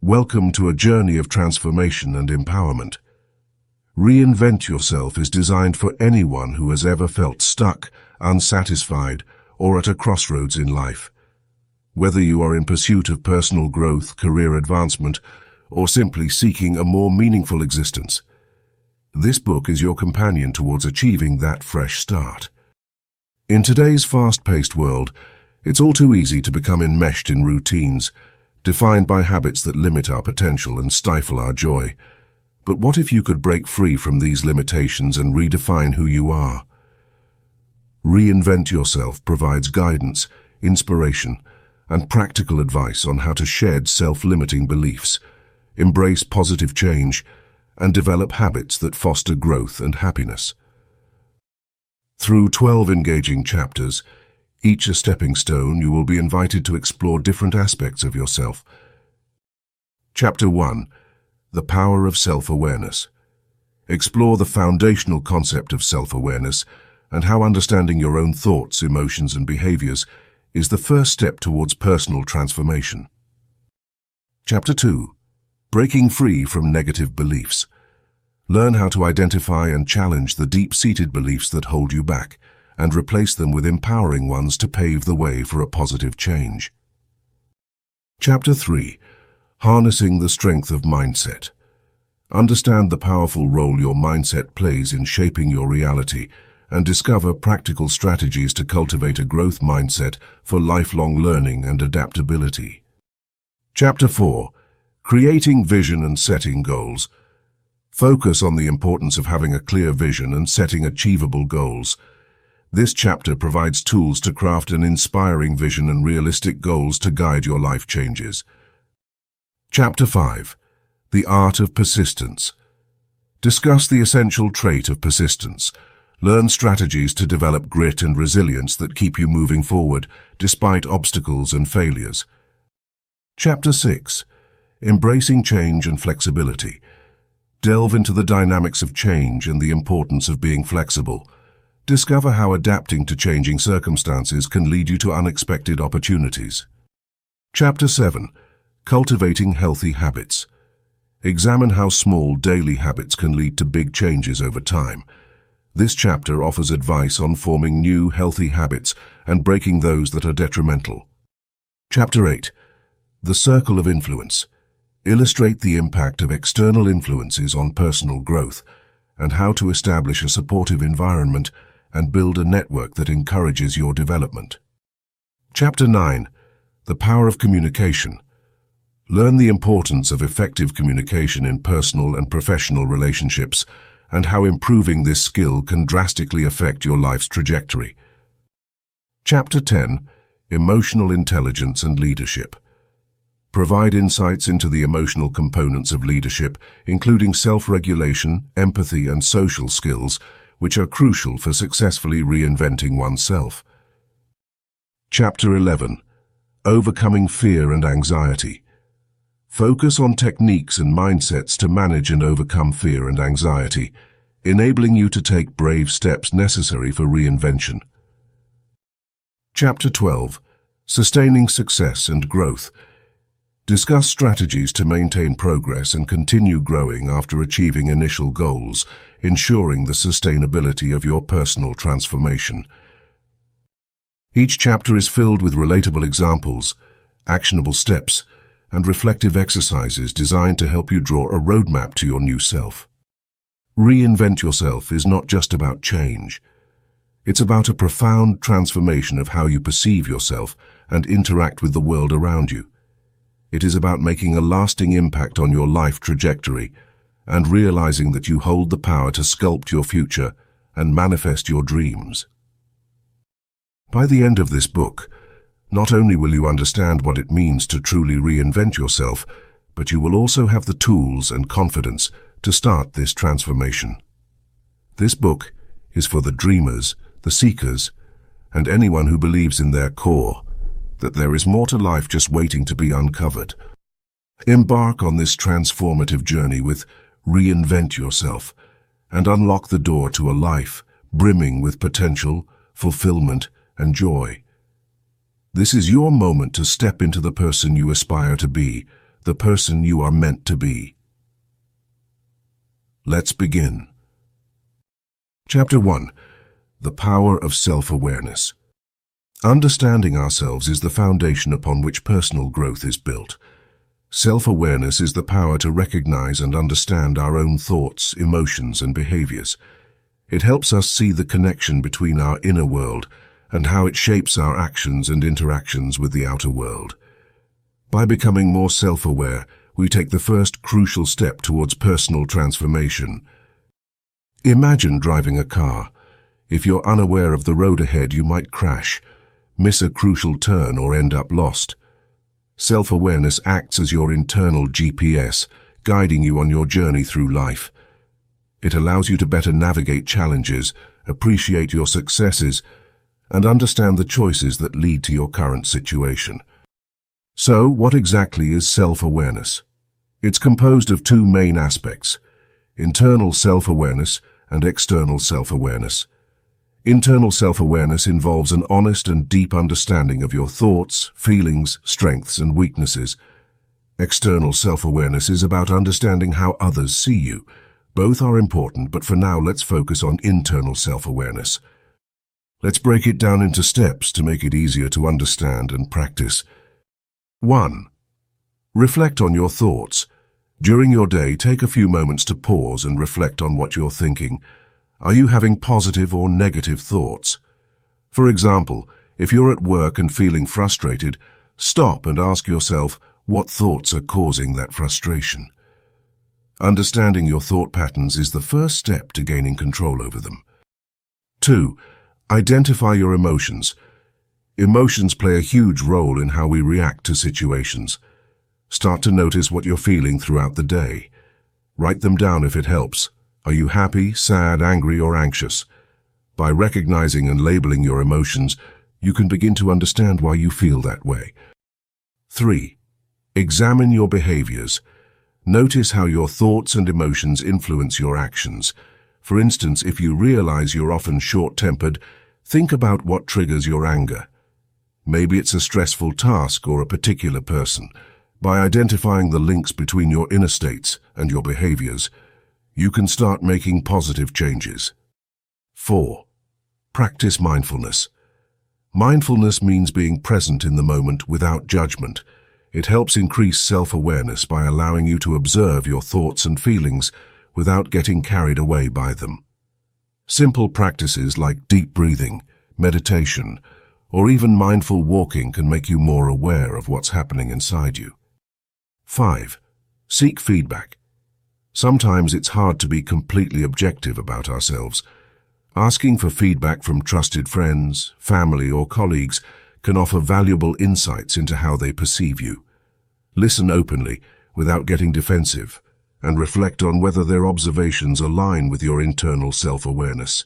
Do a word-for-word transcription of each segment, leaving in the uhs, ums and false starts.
Welcome to a journey of transformation and empowerment. Reinvent Yourself is designed for anyone who has ever felt stuck, unsatisfied, or at a crossroads in life. Whether you are in pursuit of personal growth, career advancement, or simply seeking a more meaningful existence, this book is your companion towards achieving that fresh start. In today's fast-paced world, it's all too easy to become enmeshed in routines, defined by habits that limit our potential and stifle our joy. But what if you could break free from these limitations and redefine who you are? Reinvent Yourself provides guidance, inspiration, and practical advice on how to shed self-limiting beliefs, embrace positive change, and develop habits that foster growth and happiness. Through twelve engaging chapters, each a stepping stone, you will be invited to explore different aspects of yourself. Chapter one. The Power of Self-Awareness. Explore the foundational concept of self-awareness and how understanding your own thoughts, emotions, and behaviors is the first step towards personal transformation. Chapter two. Breaking Free from Negative Beliefs. Learn how to identify and challenge the deep-seated beliefs that hold you back, and replace them with empowering ones to pave the way for a positive change. Chapter three. Harnessing the Strength of Mindset. Understand the powerful role your mindset plays in shaping your reality, and discover practical strategies to cultivate a growth mindset for lifelong learning and adaptability. Chapter four. Creating Vision and Setting Goals. Focus on the importance of having a clear vision and setting achievable goals. This chapter provides tools to craft an inspiring vision and realistic goals to guide your life changes. Chapter five. The Art of Persistence. Discuss the essential trait of persistence. Learn strategies to develop grit and resilience that keep you moving forward despite obstacles and failures. Chapter six. Embracing Change and Flexibility. Delve into the dynamics of change and the importance of being flexible. Discover how adapting to changing circumstances can lead you to unexpected opportunities. Chapter seven. Cultivating Healthy Habits. Examine how small daily habits can lead to big changes over time. This chapter offers advice on forming new healthy habits and breaking those that are detrimental. Chapter eight. The Circle of Influence. Illustrate the impact of external influences on personal growth and how to establish a supportive environment and build a network that encourages your development. Chapter nine. The Power of Communication. Learn the importance of effective communication in personal and professional relationships and how improving this skill can drastically affect your life's trajectory. Chapter ten. Emotional Intelligence and Leadership. Provide insights into the emotional components of leadership, including self-regulation, empathy, and social skills, which are crucial for successfully reinventing oneself. Chapter eleven. Overcoming Fear and Anxiety. Focus on techniques and mindsets to manage and overcome fear and anxiety, enabling you to take brave steps necessary for reinvention. Chapter twelve. Sustaining Success and Growth. Discuss strategies to maintain progress and continue growing after achieving initial goals, ensuring the sustainability of your personal transformation. Each chapter is filled with relatable examples, actionable steps, and reflective exercises designed to help you draw a roadmap to your new self. Reinvent Yourself is not just about change. It's about a profound transformation of how you perceive yourself and interact with the world around you. It is about making a lasting impact on your life trajectory and realizing that you hold the power to sculpt your future and manifest your dreams. By the end of this book, not only will you understand what it means to truly reinvent yourself, but you will also have the tools and confidence to start this transformation. This book is for the dreamers, the seekers, and anyone who believes in their core that there is more to life just waiting to be uncovered. Embark on this transformative journey with Reinvent Yourself and unlock the door to a life brimming with potential, fulfillment, and joy. This is your moment to step into the person you aspire to be, the person you are meant to be. Let's begin. Chapter one. The Power of Self-Awareness. Understanding ourselves is the foundation upon which personal growth is built. Self-awareness is the power to recognize and understand our own thoughts, emotions, and behaviors. It helps us see the connection between our inner world and how it shapes our actions and interactions with the outer world. By becoming more self-aware, we take the first crucial step towards personal transformation. Imagine driving a car. If you're unaware of the road ahead, you might crash, miss a crucial turn, or end up lost. Self-awareness acts as your internal G P S, guiding you on your journey through life. It allows you to better navigate challenges, appreciate your successes, and understand the choices that lead to your current situation. So, what exactly is self-awareness? It's composed of two main aspects: internal self-awareness and external self-awareness. Internal self-awareness involves an honest and deep understanding of your thoughts, feelings, strengths, and weaknesses. External self-awareness is about understanding how others see you. Both are important, but for now let's focus on internal self-awareness. Let's break it down into steps to make it easier to understand and practice. one. Reflect on your thoughts. During your day, take a few moments to pause and reflect on what you're thinking. Are you having positive or negative thoughts? For example, if you're at work and feeling frustrated, stop and ask yourself what thoughts are causing that frustration. Understanding your thought patterns is the first step to gaining control over them. two. Identify your emotions. Emotions play a huge role in how we react to situations. Start to notice what you're feeling throughout the day. Write them down if it helps. Are you happy, sad, angry, or anxious? By recognizing and labeling your emotions, you can begin to understand why you feel that way. three. Examine your behaviors. Notice how your thoughts and emotions influence your actions. For instance, if you realize you're often short-tempered, think about what triggers your anger. Maybe it's a stressful task or a particular person. By identifying the links between your inner states and your behaviors, you can start making positive changes. four. Practice mindfulness. Mindfulness means being present in the moment without judgment. It helps increase self-awareness by allowing you to observe your thoughts and feelings without getting carried away by them. Simple practices like deep breathing, meditation, or even mindful walking can make you more aware of what's happening inside you. five. Seek feedback. Sometimes it's hard to be completely objective about ourselves. Asking for feedback from trusted friends, family, or colleagues can offer valuable insights into how they perceive you. Listen openly, without getting defensive, and reflect on whether their observations align with your internal self-awareness.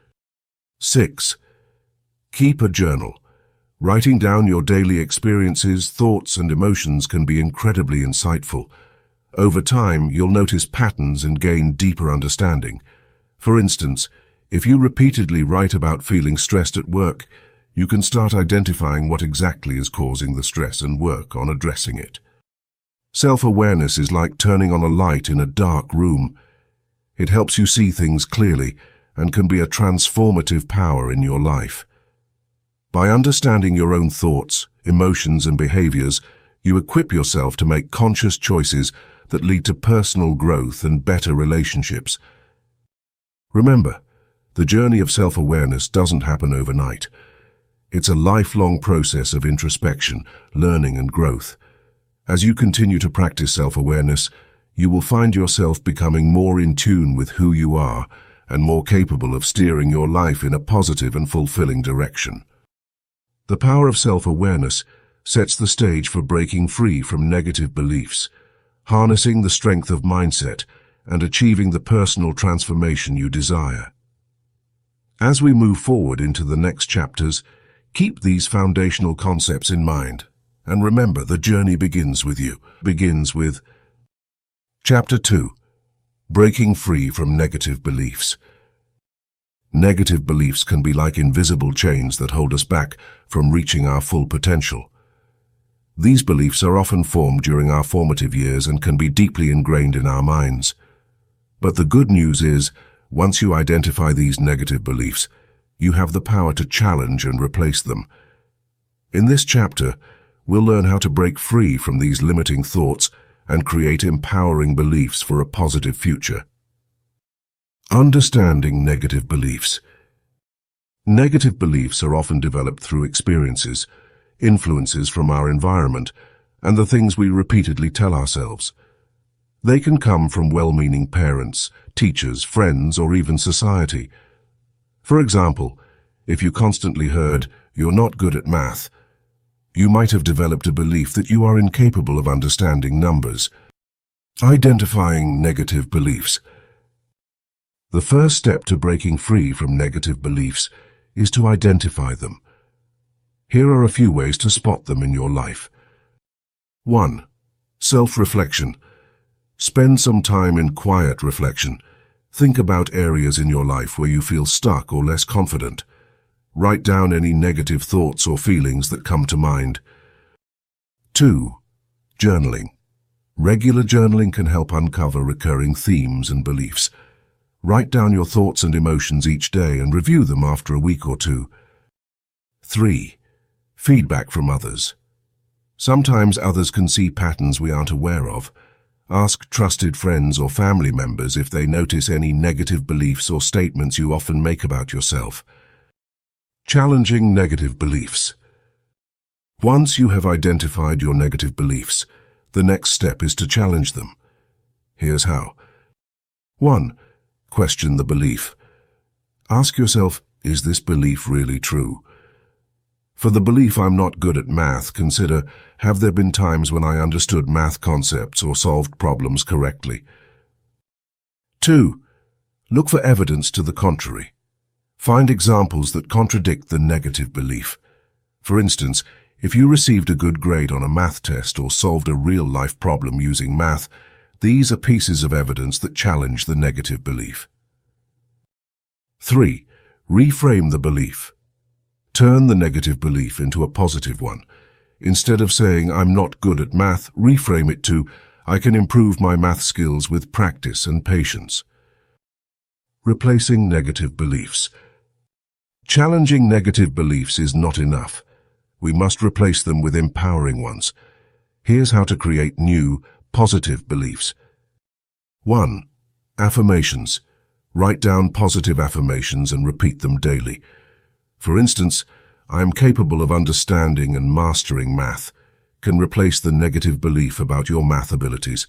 six. Keep a journal. Writing down your daily experiences, thoughts, and emotions can be incredibly insightful. Over time, you'll notice patterns and gain deeper understanding. For instance, if you repeatedly write about feeling stressed at work, you can start identifying what exactly is causing the stress and work on addressing it. Self-awareness is like turning on a light in a dark room. It helps you see things clearly and can be a transformative power in your life. By understanding your own thoughts, emotions, and behaviors, you equip yourself to make conscious choices that lead to personal growth and better relationships. Remember, the journey of self-awareness doesn't happen overnight. It's a lifelong process of introspection, learning, and growth. As you continue to practice self-awareness, you will find yourself becoming more in tune with who you are and more capable of steering your life in a positive and fulfilling direction. The power of self-awareness sets the stage for breaking free from negative beliefs, harnessing the strength of mindset, and achieving the personal transformation you desire. As we move forward into the next chapters, keep these foundational concepts in mind, and remember the journey begins with you. Begins with Chapter two. Breaking free from negative beliefs. Negative beliefs can be like invisible chains that hold us back from reaching our full potential. These beliefs are often formed during our formative years and can be deeply ingrained in our minds. But the good news is, once you identify these negative beliefs, you have the power to challenge and replace them. In this chapter, we'll learn how to break free from these limiting thoughts and create empowering beliefs for a positive future. Understanding negative beliefs. Negative beliefs are often developed through experiences, influences from our environment, and the things we repeatedly tell ourselves. They can come from well-meaning parents, teachers, friends, or even society. For example, if you constantly heard, "You're not good at math," you might have developed a belief that you are incapable of understanding numbers. Identifying negative beliefs. The first step to breaking free from negative beliefs is to identify them. Here are a few ways to spot them in your life. one. Self-reflection. Spend some time in quiet reflection. Think about areas in your life where you feel stuck or less confident. Write down any negative thoughts or feelings that come to mind. two. Journaling. Regular journaling can help uncover recurring themes and beliefs. Write down your thoughts and emotions each day and review them after a week or two. three. Feedback from others. Sometimes others can see patterns we aren't aware of. Ask trusted friends or family members if they notice any negative beliefs or statements you often make about yourself. Challenging negative beliefs. Once you have identified your negative beliefs, the next step is to challenge them. Here's how. one. Question the belief. Ask yourself, is this belief really true? For the belief "I'm not good at math," consider, have there been times when I understood math concepts or solved problems correctly? two. Look for evidence to the contrary. Find examples that contradict the negative belief. For instance, if you received a good grade on a math test or solved a real-life problem using math, these are pieces of evidence that challenge the negative belief. three. Reframe the belief. Turn the negative belief into a positive one. Instead of saying, "I'm not good at math," reframe it to, "I can improve my math skills with practice and patience." Replacing negative beliefs. Challenging negative beliefs is not enough. We must replace them with empowering ones. Here's how to create new, positive beliefs. one. Affirmations. Write down positive affirmations and repeat them daily. For instance, "I am capable of understanding and mastering math," can replace the negative belief about your math abilities.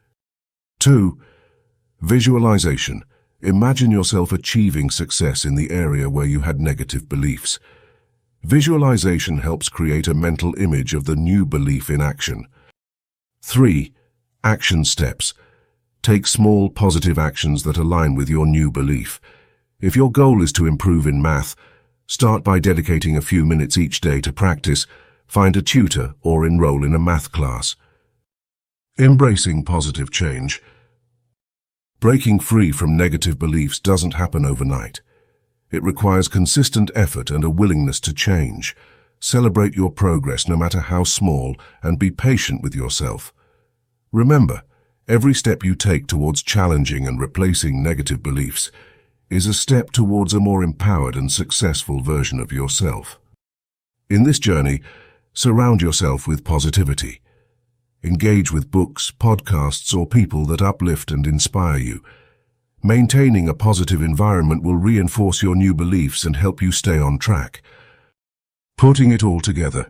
two. Visualization. Imagine yourself achieving success in the area where you had negative beliefs. Visualization helps create a mental image of the new belief in action. three. Action steps. Take small positive actions that align with your new belief. If your goal is to improve in math, start by dedicating a few minutes each day to practice, find a tutor, or enroll in a math class. Embracing positive change. Breaking free from negative beliefs doesn't happen overnight. It requires consistent effort and a willingness to change. Celebrate your progress no matter how small, and be patient with yourself. Remember, every step you take towards challenging and replacing negative beliefs is a step towards a more empowered and successful version of yourself. In this journey, surround yourself with positivity. Engage with books, podcasts, or people that uplift and inspire you. Maintaining a positive environment will reinforce your new beliefs and help you stay on track. Putting it all together.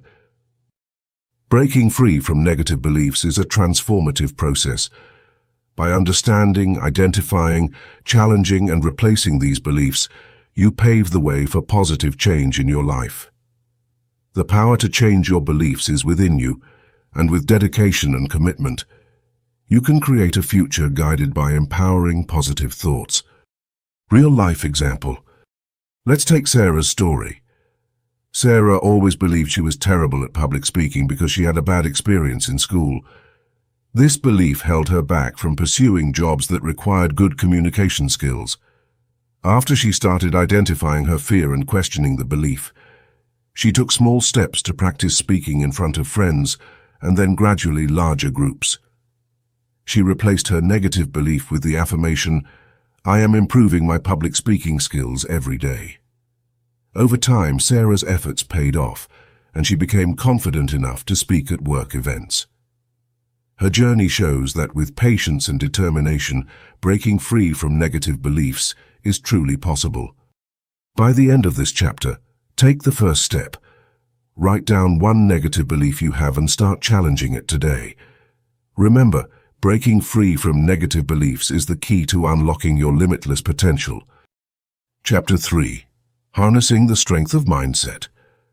Breaking free from negative beliefs is a transformative process. By understanding, identifying, challenging, and replacing these beliefs, you pave the way for positive change in your life. The power to change your beliefs is within you, and with dedication and commitment, you can create a future guided by empowering positive thoughts. Real-life example. Let's take Sarah's story. Sarah always believed she was terrible at public speaking because she had a bad experience in school. This belief held her back from pursuing jobs that required good communication skills. After she started identifying her fear and questioning the belief, she took small steps to practice speaking in front of friends, and then gradually larger groups. She replaced her negative belief with the affirmation, "I am improving my public speaking skills every day." Over time, Sarah's efforts paid off, and she became confident enough to speak at work events. Her journey shows that with patience and determination, breaking free from negative beliefs is truly possible. By the end of this chapter, take the first step. Write down one negative belief you have and start challenging it today. Remember, breaking free from negative beliefs is the key to unlocking your limitless potential. Chapter three. Harnessing the Strength of Mindset.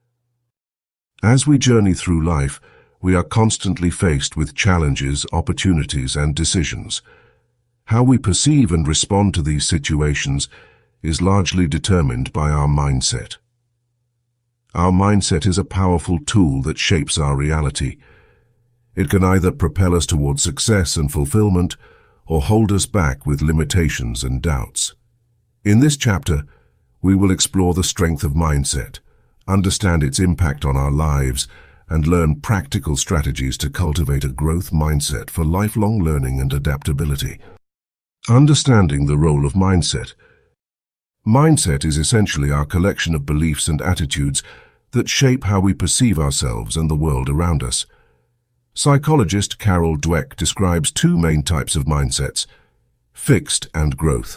As we journey through life, we are constantly faced with challenges, opportunities, and decisions. How we perceive and respond to these situations is largely determined by our mindset. Our mindset is a powerful tool that shapes our reality. It can either propel us towards success and fulfillment, or hold us back with limitations and doubts. In this chapter, we will explore the strength of mindset, understand its impact on our lives, and learn practical strategies to cultivate a growth mindset for lifelong learning and adaptability. Understanding the role of mindset. Mindset is essentially our collection of beliefs and attitudes that shape how we perceive ourselves and the world around us. Psychologist Carol Dweck describes two main types of mindsets: fixed and growth.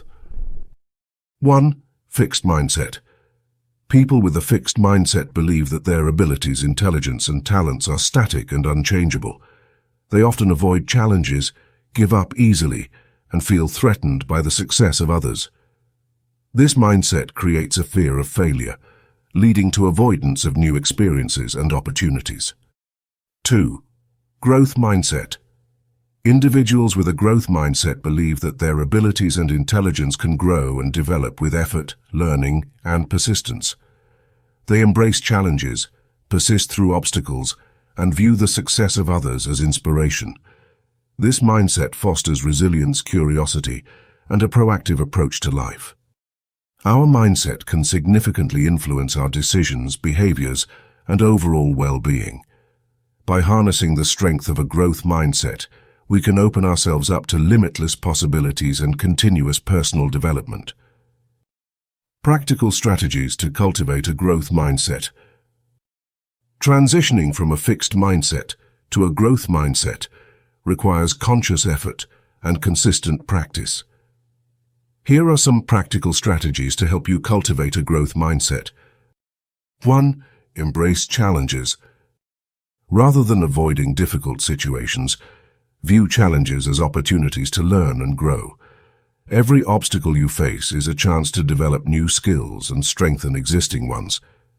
one. Fixed mindset. People with a fixed mindset believe that their abilities, intelligence, and talents are static and unchangeable. They often avoid challenges, give up easily, and feel threatened by the success of others. This mindset creates a fear of failure, leading to avoidance of new experiences and opportunities. two. Growth mindset. Individuals with a growth mindset believe that their abilities and intelligence can grow and develop with effort, learning, and persistence. They embrace challenges, persist through obstacles, and view the success of others as inspiration. This mindset fosters resilience, curiosity, and a proactive approach to life. Our mindset can significantly influence our decisions, behaviors, and overall well-being. By harnessing the strength of a growth mindset, we can open ourselves up to limitless possibilities and continuous personal development. Practical strategies to cultivate a growth mindset. Transitioning from a fixed mindset to a growth mindset requires conscious effort and consistent practice. Here are some practical strategies to help you cultivate a growth mindset. one. Embrace challenges. Rather than avoiding difficult situations, view challenges as opportunities to learn and grow. Every obstacle you face is a chance to develop new skills and strengthen existing ones.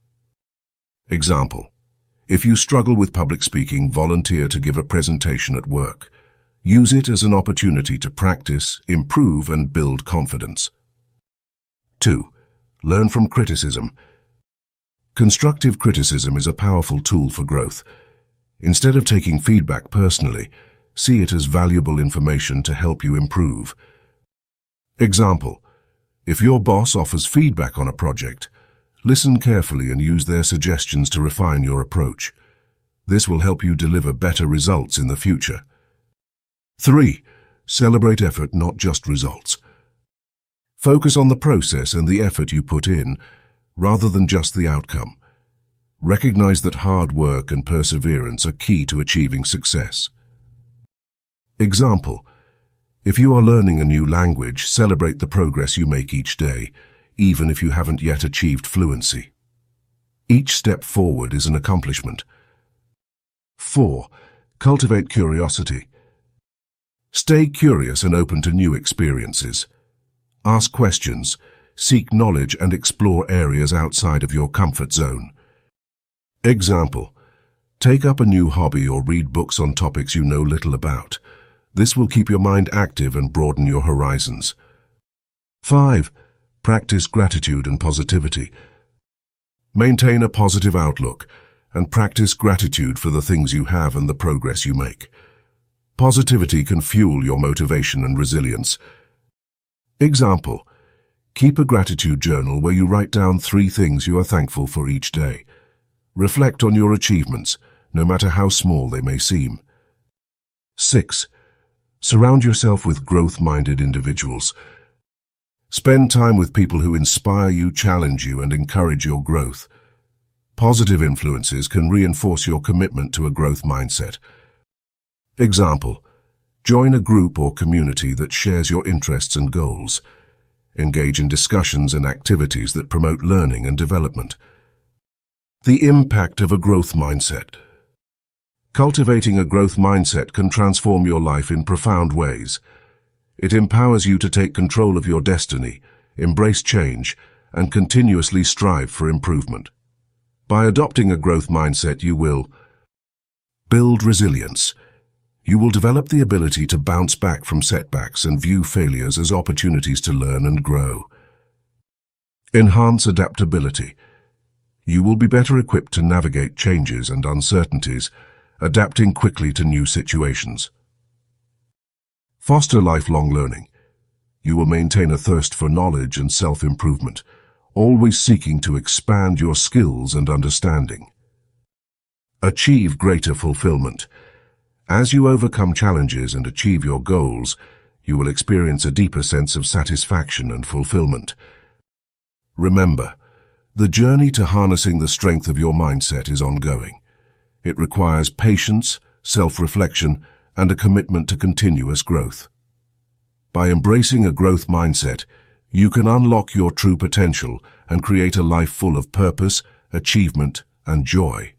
Example: if you struggle with public speaking, volunteer to give a presentation at work. Use it as an opportunity to practice, improve, and build confidence. two. Learn from criticism. Constructive criticism is a powerful tool for growth. Instead of taking feedback personally, see it as valuable information to help you improve. Example: if your boss offers feedback on a project, listen carefully and use their suggestions to refine your approach. This will help you deliver better results in the future. three. Celebrate effort, not just results. Focus on the process and the effort you put in, rather than just the outcome. Recognize that hard work and perseverance are key to achieving success. Example: if you are learning a new language, celebrate the progress you make each day, even if you haven't yet achieved fluency. Each step forward is an accomplishment. four. Cultivate curiosity. Stay curious and open to new experiences. Ask questions, seek knowledge, and explore areas outside of your comfort zone. Example: take up a new hobby or read books on topics you know little about. This will keep your mind active and broaden your horizons. five. Practice gratitude and positivity. Maintain a positive outlook and practice gratitude for the things you have and the progress you make. Positivity can fuel your motivation and resilience. Example: keep a gratitude journal where you write down three things you are thankful for each day. Reflect on your achievements, no matter how small they may seem. Six. Surround yourself with growth-minded individuals. Spend time with people who inspire you, challenge you, and encourage your growth. Positive influences can reinforce your commitment to a growth mindset. Example: join a group or community that shares your interests and goals. Engage in discussions and activities that promote learning and development. The impact of a growth mindset. Cultivating a growth mindset can transform your life in profound ways. It empowers you to take control of your destiny, embrace change, and continuously strive for improvement. By adopting a growth mindset, you will build resilience. You will develop the ability to bounce back from setbacks and view failures as opportunities to learn and grow. Enhance adaptability. You will be better equipped to navigate changes and uncertainties, adapting quickly to new situations. Foster lifelong learning. You will maintain a thirst for knowledge and self-improvement, always seeking to expand your skills and understanding. Achieve greater fulfillment. As you overcome challenges and achieve your goals, you will experience a deeper sense of satisfaction and fulfillment. Remember, the journey to harnessing the strength of your mindset is ongoing. It requires patience, self-reflection, and a commitment to continuous growth. By embracing a growth mindset, you can unlock your true potential and create a life full of purpose, achievement, and joy.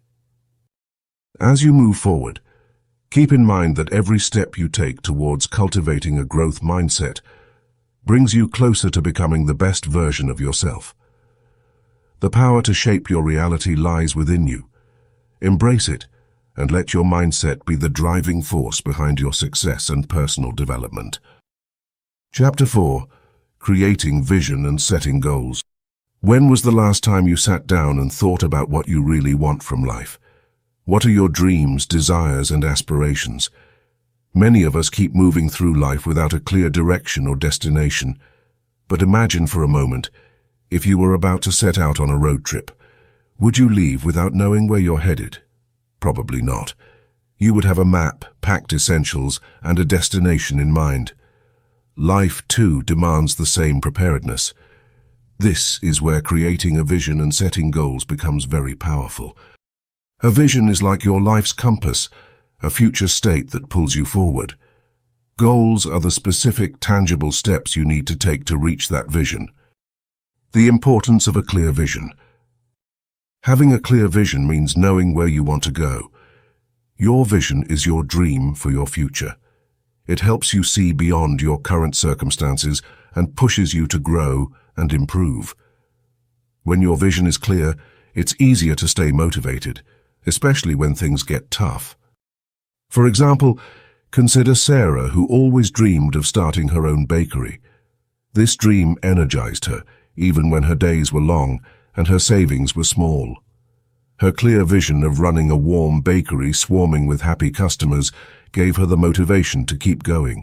As you move forward, keep in mind that every step you take towards cultivating a growth mindset brings you closer to becoming the best version of yourself. The power to shape your reality lies within you. Embrace it, and let your mindset be the driving force behind your success and personal development. Chapter four. Creating Vision and Setting Goals. When was the last time you sat down and thought about what you really want from life? What are your dreams, desires, and aspirations? Many of us keep moving through life without a clear direction or destination. But imagine for a moment, if you were about to set out on a road trip. Would you leave without knowing where you're headed? Probably not. You would have a map, packed essentials, and a destination in mind. Life, too, demands the same preparedness. This is where creating a vision and setting goals becomes very powerful. A vision is like your life's compass, a future state that pulls you forward. Goals are the specific, tangible steps you need to take to reach that vision. The importance of a clear vision. Having a clear vision means knowing where you want to go. Your vision is your dream for your future. It helps you see beyond your current circumstances and pushes you to grow and improve. When your vision is clear, it's easier to stay motivated, especially when things get tough. For example, consider Sarah, who always dreamed of starting her own bakery. This dream energized her, even when her days were long and her savings were small. Her clear vision of running a warm bakery swarming with happy customers gave her the motivation to keep going.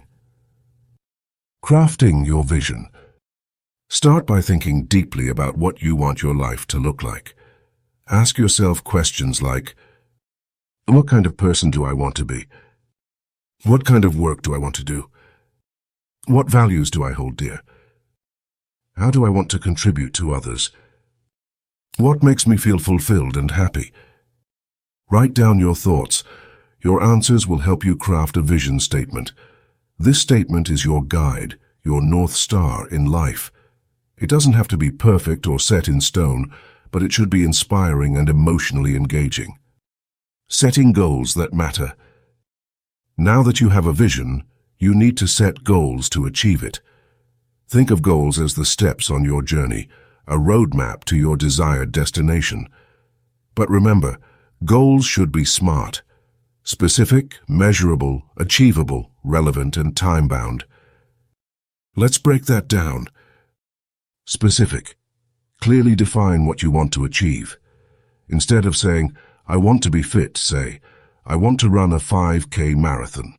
Crafting your vision. Start by thinking deeply about what you want your life to look like. Ask yourself questions like, what kind of person do I want to be? What kind of work do I want to do? What values do I hold dear? How do I want to contribute to others? What makes me feel fulfilled and happy? Write down your thoughts. Your answers will help you craft a vision statement. This statement is your guide, your North Star in life. It doesn't have to be perfect or set in stone, but it should be inspiring and emotionally engaging. Setting goals that matter. Now that you have a vision, you need to set goals to achieve it. Think of goals as the steps on your journey, a roadmap to your desired destination. But remember, goals should be SMART. Specific, measurable, achievable, relevant, and time-bound. Let's break that down. Specific. Clearly define what you want to achieve. Instead of saying, I want to be fit, say, I want to run a five K marathon.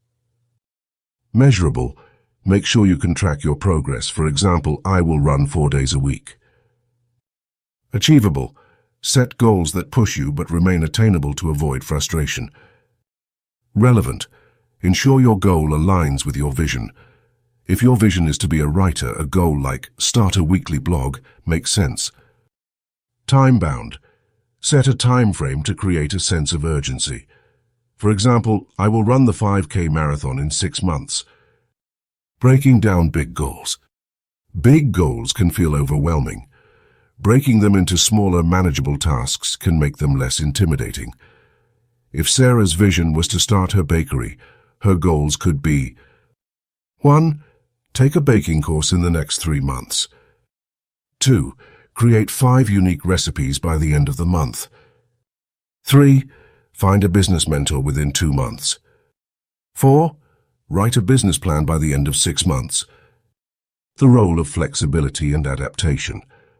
Measurable. Make sure you can track your progress. For example, I will run four days a week. Achievable. Set goals that push you but remain attainable to avoid frustration. Relevant. Ensure your goal aligns with your vision. If your vision is to be a writer, a goal like start a weekly blog makes sense. Time-bound. Set a time frame to create a sense of urgency. For example, I will run the five K marathon in six months. Breaking down big goals. Big goals can feel overwhelming. Breaking them into smaller, manageable tasks can make them less intimidating. If Sarah's vision was to start her bakery, her goals could be: one. Take a baking course in the next three months. two. Create five unique recipes by the end of the month. three. Find a business mentor within two months. four. Write a business plan by the end of six months. The role of flexibility and adaptation.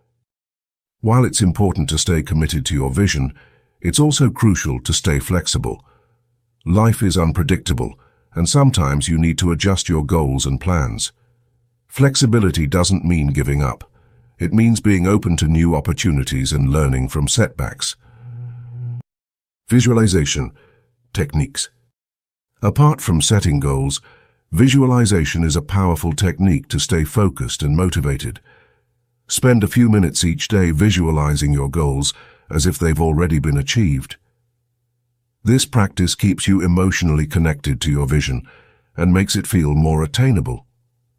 While it's important to stay committed to your vision, it's also crucial to stay flexible. Life is unpredictable, and sometimes you need to adjust your goals and plans. Flexibility doesn't mean giving up. It means being open to new opportunities and learning from setbacks. Visualization techniques. Apart from setting goals, visualization is a powerful technique to stay focused and motivated. Spend a few minutes each day visualizing your goals as if they've already been achieved. This practice keeps you emotionally connected to your vision and makes it feel more attainable.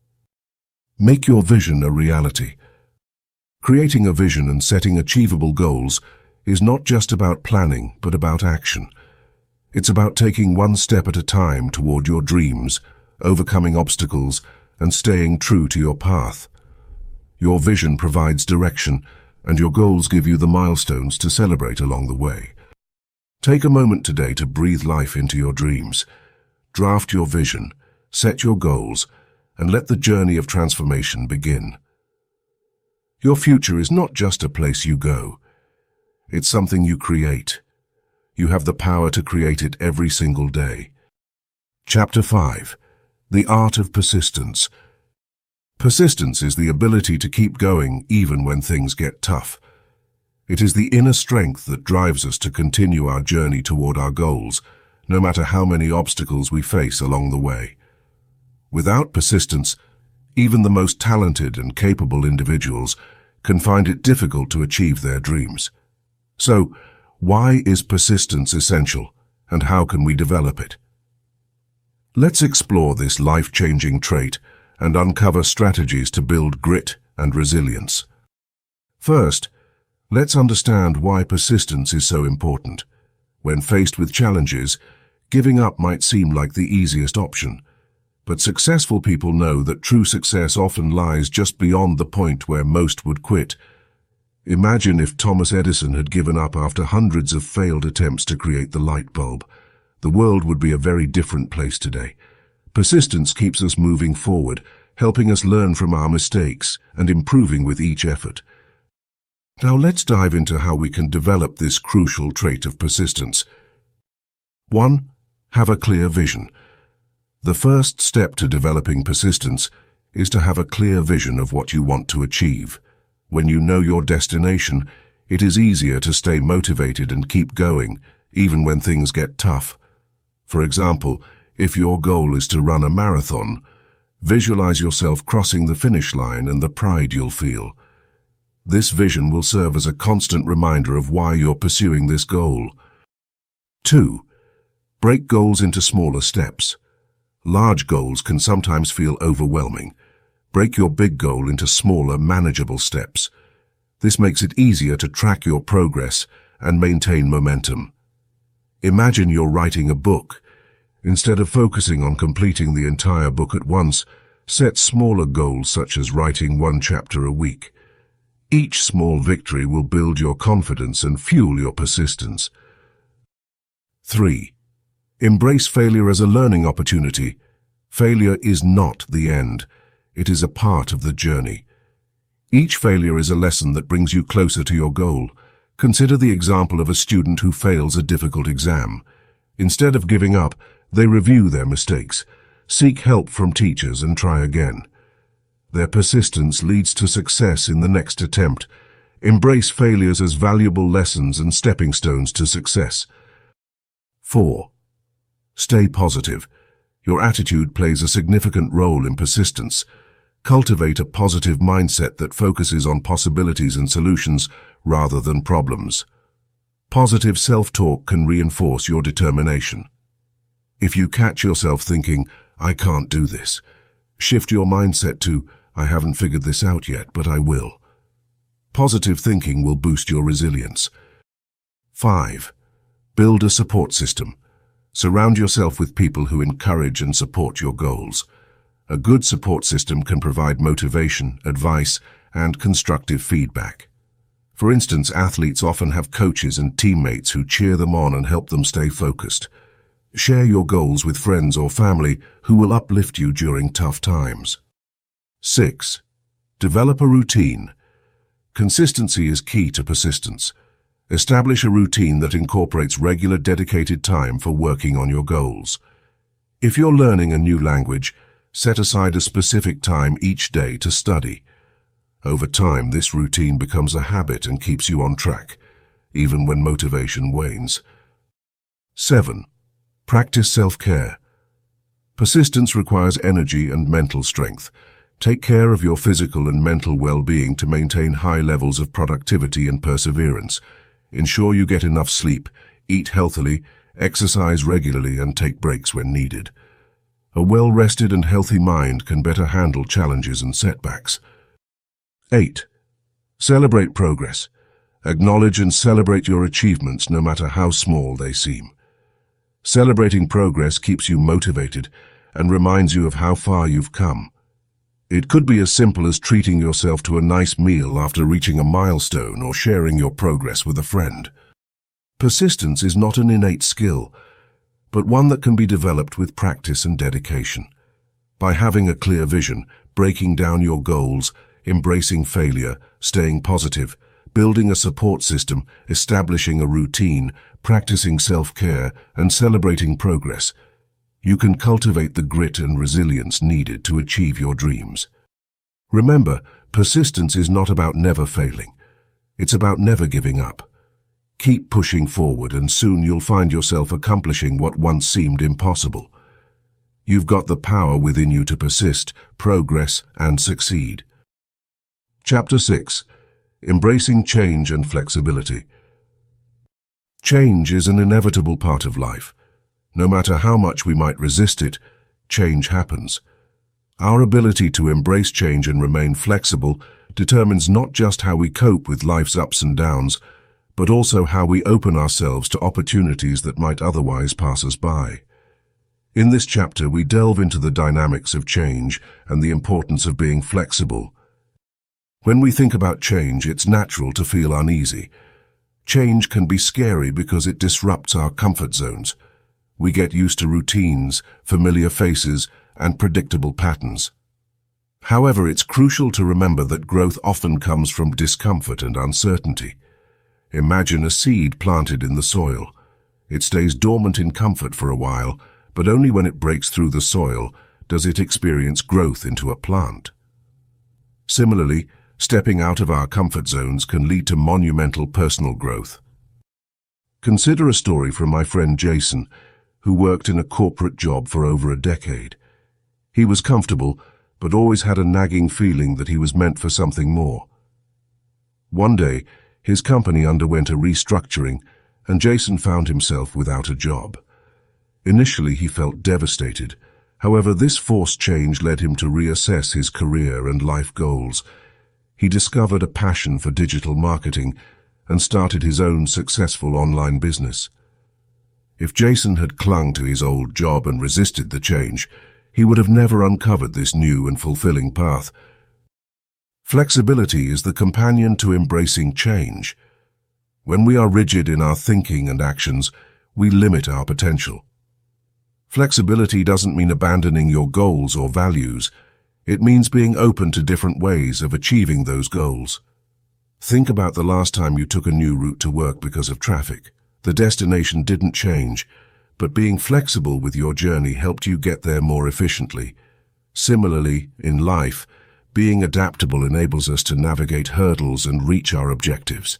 Make your vision a reality. Creating a vision and setting achievable goals is not just about planning, but about action. It's about taking one step at a time toward your dreams, overcoming obstacles, and staying true to your path. Your vision provides direction, and your goals give you the milestones to celebrate along the way. Take a moment today to breathe life into your dreams. Draft your vision, set your goals, and let the journey of transformation begin. Your future is not just a place you go. It's something you create. You have the power to create it every single day. Chapter five. The Art of Persistence. Persistence is the ability to keep going even when things get tough. It is the inner strength that drives us to continue our journey toward our goals, no matter how many obstacles we face along the way. Without persistence, even the most talented and capable individuals can find it difficult to achieve their dreams. So, why is persistence essential, and how can we develop it? Let's explore this life-changing trait and uncover strategies to build grit and resilience. First, let's understand why persistence is so important. When faced with challenges, giving up might seem like the easiest option, but successful people know that true success often lies just beyond the point where most would quit. Imagine if Thomas Edison had given up after hundreds of failed attempts to create the light bulb. The world would be a very different place today. Persistence keeps us moving forward, helping us learn from our mistakes and improving with each effort. Now let's dive into how we can develop this crucial trait of persistence. one. Have a clear vision. The first step to developing persistence is to have a clear vision of what you want to achieve. When you know your destination, it is easier to stay motivated and keep going, even when things get tough. For example, if your goal is to run a marathon, visualize yourself crossing the finish line and the pride you'll feel. This vision will serve as a constant reminder of why you're pursuing this goal. two. Break goals into smaller steps. Large goals can sometimes feel overwhelming. Break your big goal into smaller, manageable steps. This makes it easier to track your progress and maintain momentum. Imagine you're writing a book. Instead of focusing on completing the entire book at once, set smaller goals such as writing one chapter a week. Each small victory will build your confidence and fuel your persistence. three. Embrace failure as a learning opportunity. Failure is not the end. It is a part of the journey. Each failure is a lesson that brings you closer to your goal. Consider the example of a student who fails a difficult exam. Instead of giving up, they review their mistakes, seek help from teachers, and try again. Their persistence leads to success in the next attempt, Embrace failures as valuable lessons and stepping stones to success. four. Stay positive. Your attitude plays a significant role in persistence. Cultivate a positive mindset that focuses on possibilities and solutions rather than problems. Positive self-talk can reinforce your determination. If you catch yourself thinking, "I can't do this," shift your mindset to, "I haven't figured this out yet, but I will." Positive thinking will boost your resilience. five. Build a support system. Surround yourself with people who encourage and support your goals. A good support system can provide motivation, advice, and constructive feedback. For instance, athletes often have coaches and teammates who cheer them on and help them stay focused. Share your goals with friends or family who will uplift you during tough times. six. Develop a routine. Consistency is key to persistence. Establish a routine that incorporates regular dedicated time for working on your goals. If you're learning a new language, set aside a specific time each day to study. Over time, this routine becomes a habit and keeps you on track, even when motivation wanes. seven. Practice self-care. Persistence requires energy and mental strength. Take care of your physical and mental well-being to maintain high levels of productivity and perseverance. Ensure you get enough sleep, eat healthily, exercise regularly, and take breaks when needed. A well-rested and healthy mind can better handle challenges and setbacks. eight. Celebrate progress. Acknowledge and celebrate your achievements no matter how small they seem. Celebrating progress keeps you motivated and reminds you of how far you've come. It could be as simple as treating yourself to a nice meal after reaching a milestone or sharing your progress with a friend. Persistence is not an innate skill, but one that can be developed with practice and dedication. By having a clear vision, breaking down your goals, embracing failure, staying positive, building a support system, establishing a routine, practicing self-care, and celebrating progress, you can cultivate the grit and resilience needed to achieve your dreams. Remember, persistence is not about never failing. It's about never giving up. Keep pushing forward and soon you'll find yourself accomplishing what once seemed impossible. You've got the power within you to persist, progress, and succeed. Chapter six. Embracing change and flexibility. Change is an inevitable part of life. No matter how much we might resist it, change happens. Our ability to embrace change and remain flexible determines not just how we cope with life's ups and downs, but also how we open ourselves to opportunities that might otherwise pass us by. In this chapter, we delve into the dynamics of change and the importance of being flexible. When we think about change, it's natural to feel uneasy. Change can be scary because it disrupts our comfort zones. We get used to routines, familiar faces, and predictable patterns. However, it's crucial to remember that growth often comes from discomfort and uncertainty. Imagine a seed planted in the soil. It stays dormant in comfort for a while, but only when it breaks through the soil does it experience growth into a plant. Similarly, stepping out of our comfort zones can lead to monumental personal growth. Consider a story from my friend Jason, who worked in a corporate job for over a decade. He was comfortable, but always had a nagging feeling that he was meant for something more. One day, his company underwent a restructuring, and Jason found himself without a job. Initially, he felt devastated. However, this forced change led him to reassess his career and life goals. He discovered a passion for digital marketing and started his own successful online business. If Jason had clung to his old job and resisted the change, he would have never uncovered this new and fulfilling path. Flexibility is the companion to embracing change. When we are rigid in our thinking and actions, we limit our potential. Flexibility doesn't mean abandoning your goals or values. It means being open to different ways of achieving those goals. Think about the last time you took a new route to work because of traffic. The destination didn't change, but being flexible with your journey helped you get there more efficiently. Similarly, in life, being adaptable enables us to navigate hurdles and reach our objectives.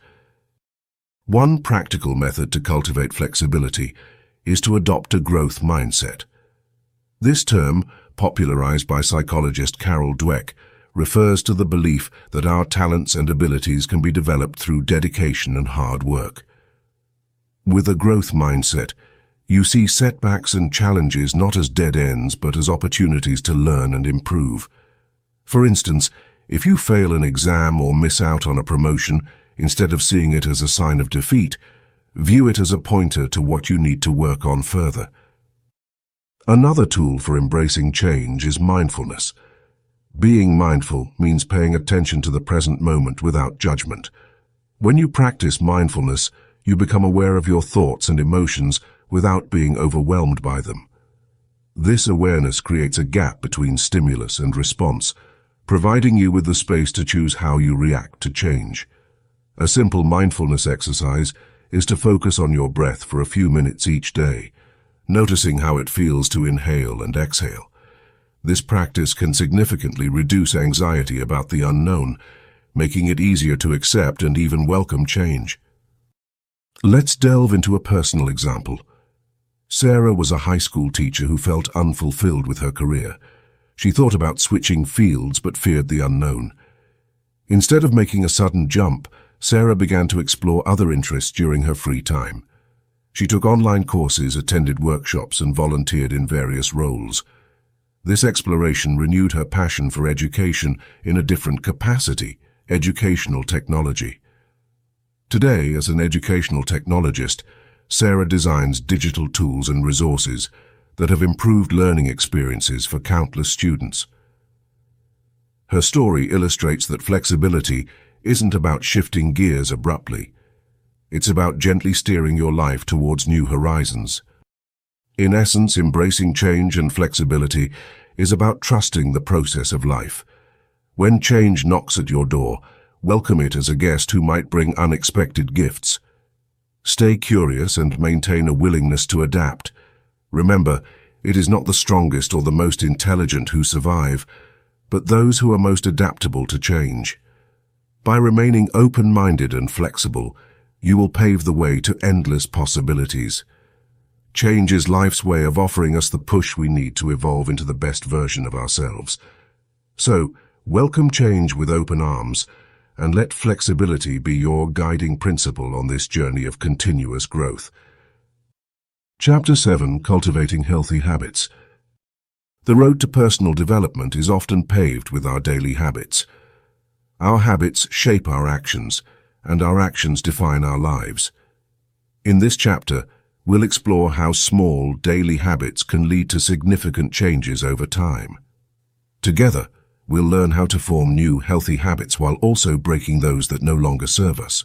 One practical method to cultivate flexibility is to adopt a growth mindset. This term, popularized by psychologist Carol Dweck, refers to the belief that our talents and abilities can be developed through dedication and hard work. With a growth mindset, you see setbacks and challenges not as dead ends but as opportunities to learn and improve. For instance, if you fail an exam or miss out on a promotion, instead of seeing it as a sign of defeat, view it as a pointer to what you need to work on further. Another tool for embracing change is mindfulness. Being mindful means paying attention to the present moment without judgment. When you practice mindfulness, you become aware of your thoughts and emotions without being overwhelmed by them. This awareness creates a gap between stimulus and response, providing you with the space to choose how you react to change. A simple mindfulness exercise is to focus on your breath for a few minutes each day, noticing how it feels to inhale and exhale. This practice can significantly reduce anxiety about the unknown, making it easier to accept and even welcome change. Let's delve into a personal example. Sarah was a high school teacher who felt unfulfilled with her career. She thought about switching fields but feared the unknown. Instead of making a sudden jump, Sarah began to explore other interests during her free time. She took online courses, attended workshops, and volunteered in various roles. This exploration renewed her passion for education in a different capacity, educational technology. Today, as an educational technologist, Sarah designs digital tools and resources that have improved learning experiences for countless students. Her story illustrates that flexibility isn't about shifting gears abruptly. It's about gently steering your life towards new horizons. In essence, embracing change and flexibility is about trusting the process of life. When change knocks at your door, welcome it as a guest who might bring unexpected gifts. Stay curious and maintain a willingness to adapt. Remember, it is not the strongest or the most intelligent who survive, but those who are most adaptable to change. By remaining open-minded and flexible, you will pave the way to endless possibilities. Change is life's way of offering us the push we need to evolve into the best version of ourselves. So, welcome change with open arms, and let flexibility be your guiding principle on this journey of continuous growth. Chapter seven. Cultivating Healthy Habits. The road to personal development is often paved with our daily habits. Our habits shape our actions, and our actions define our lives. In this chapter, we'll explore how small daily habits can lead to significant changes over time. Together, we'll learn how to form new, healthy habits while also breaking those that no longer serve us.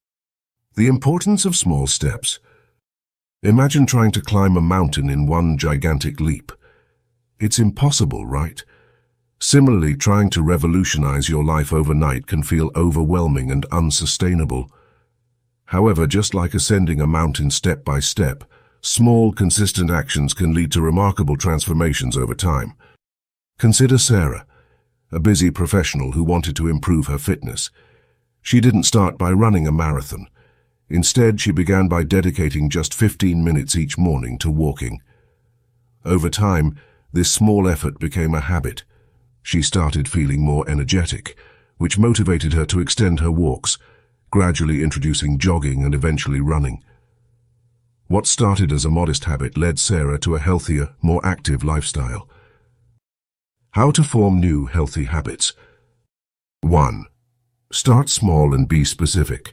The importance of small steps. Imagine trying to climb a mountain in one gigantic leap. It's impossible, right? Similarly, trying to revolutionize your life overnight can feel overwhelming and unsustainable. However, just like ascending a mountain step by step, small, consistent actions can lead to remarkable transformations over time. Consider Sarah, a busy professional who wanted to improve her fitness. She didn't start by running a marathon. Instead, she began by dedicating just fifteen minutes each morning to walking. Over time, this small effort became a habit. She started feeling more energetic, which motivated her to extend her walks, gradually introducing jogging and eventually running. What started as a modest habit led Sarah to a healthier, more active lifestyle. How to form new healthy habits. one. Start small and be specific.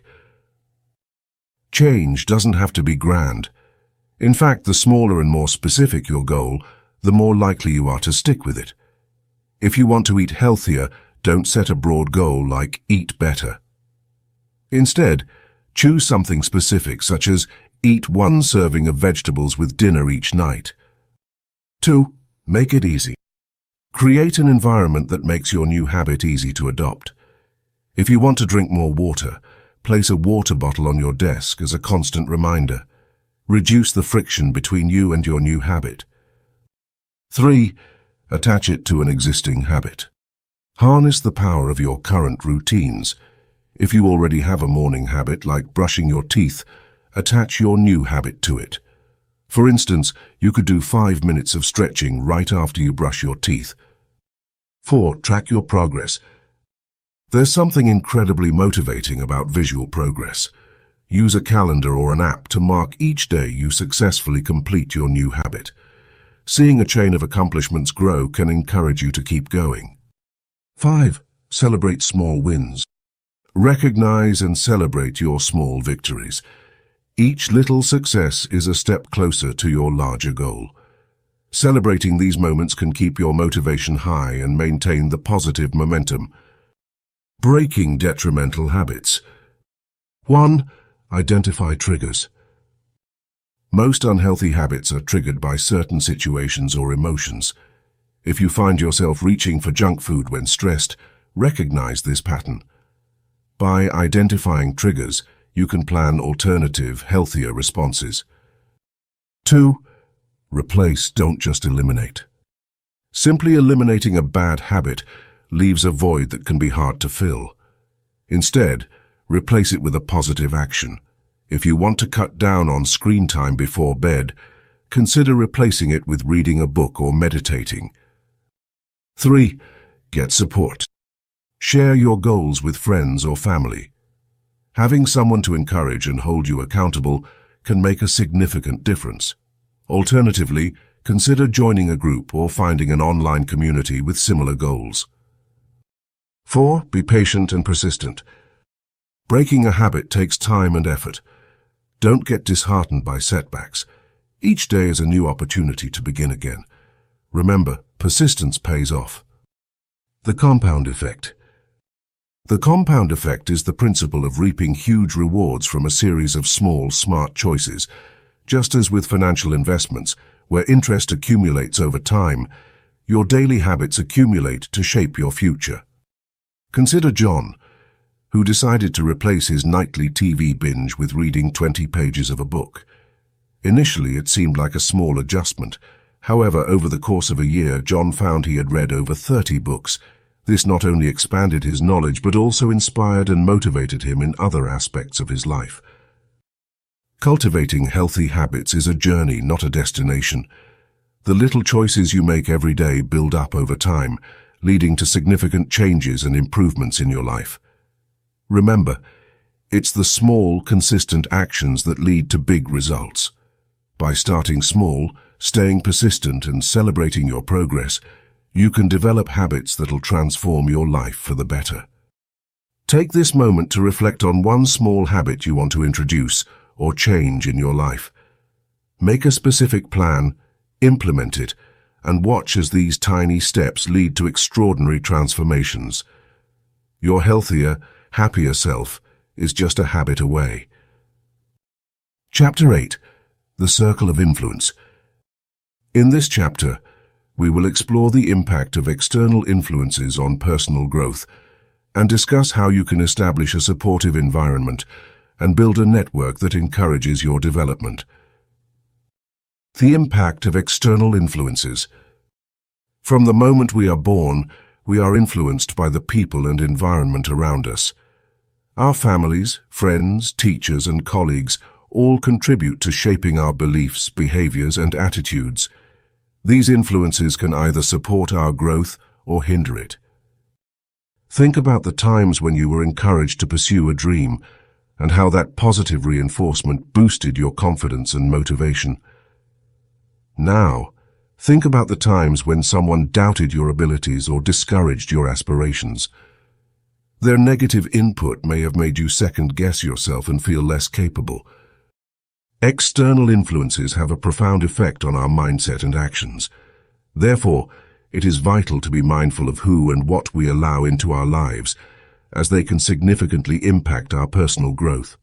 Change doesn't have to be grand. In fact, the smaller and more specific your goal, the more likely you are to stick with it. If you want to eat healthier, don't set a broad goal like eat better. Instead, choose something specific, such as eat one serving of vegetables with dinner each night. two. Make it easy. Create an environment that makes your new habit easy to adopt. If you want to drink more water, place a water bottle on your desk as a constant reminder. Reduce the friction between you and your new habit. three. Attach it to an existing habit. Harness the power of your current routines. If you already have a morning habit like brushing your teeth, attach your new habit to it. For instance, you could do five minutes of stretching right after you brush your teeth. four. Track your progress. There's something incredibly motivating about visual progress. Use a calendar or an app to mark each day you successfully complete your new habit. Seeing a chain of accomplishments grow can encourage you to keep going. five. Celebrate small wins. Recognize and celebrate your small victories. Each little success is a step closer to your larger goal. Celebrating these moments can keep your motivation high and maintain the positive momentum. Breaking detrimental habits. one. Identify triggers. Most unhealthy habits are triggered by certain situations or emotions. If you find yourself reaching for junk food when stressed, recognize this pattern. By identifying triggers, you can plan alternative, healthier responses. two. Replace, don't just eliminate. Simply eliminating a bad habit leaves a void that can be hard to fill. Instead, replace it with a positive action. If you want to cut down on screen time before bed, consider replacing it with reading a book or meditating. three. Get support. Share your goals with friends or family. Having someone to encourage and hold you accountable can make a significant difference. Alternatively, consider joining a group or finding an online community with similar goals. four. Be patient and persistent. Breaking a habit takes time and effort. Don't get disheartened by setbacks. Each day is a new opportunity to begin again. Remember, persistence pays off. The compound effect. The compound effect is the principle of reaping huge rewards from a series of small, smart choices. Just as with financial investments, where interest accumulates over time, your daily habits accumulate to shape your future. Consider John, who decided to replace his nightly T V binge with reading twenty pages of a book. Initially, it seemed like a small adjustment. However, over the course of a year, John found he had read over thirty books. This not only expanded his knowledge, but also inspired and motivated him in other aspects of his life. Cultivating healthy habits is a journey, not a destination. The little choices you make every day build up over time, leading to significant changes and improvements in your life. Remember, it's the small, consistent actions that lead to big results. By starting small, staying persistent, and celebrating your progress, you can develop habits that'll transform your life for the better. Take this moment to reflect on one small habit you want to introduce or change in your life. Make a specific plan, implement it, and watch as these tiny steps lead to extraordinary transformations. Your healthier, happier self is just a habit away. Chapter eight. The Circle of Influence. In this chapter, we will explore the impact of external influences on personal growth and discuss how you can establish a supportive environment and build a network that encourages your development. The impact of external influences. From the moment we are born, we are influenced by the people and environment around us. Our families, friends, teachers, and colleagues all contribute to shaping our beliefs, behaviors, and attitudes. These influences can either support our growth or hinder it. Think about the times when you were encouraged to pursue a dream, and how that positive reinforcement boosted your confidence and motivation. Now, think about the times when someone doubted your abilities or discouraged your aspirations. Their negative input may have made you second-guess yourself and feel less capable. External influences have a profound effect on our mindset and actions. Therefore, it is vital to be mindful of who and what we allow into our lives, as they can significantly impact our personal growth.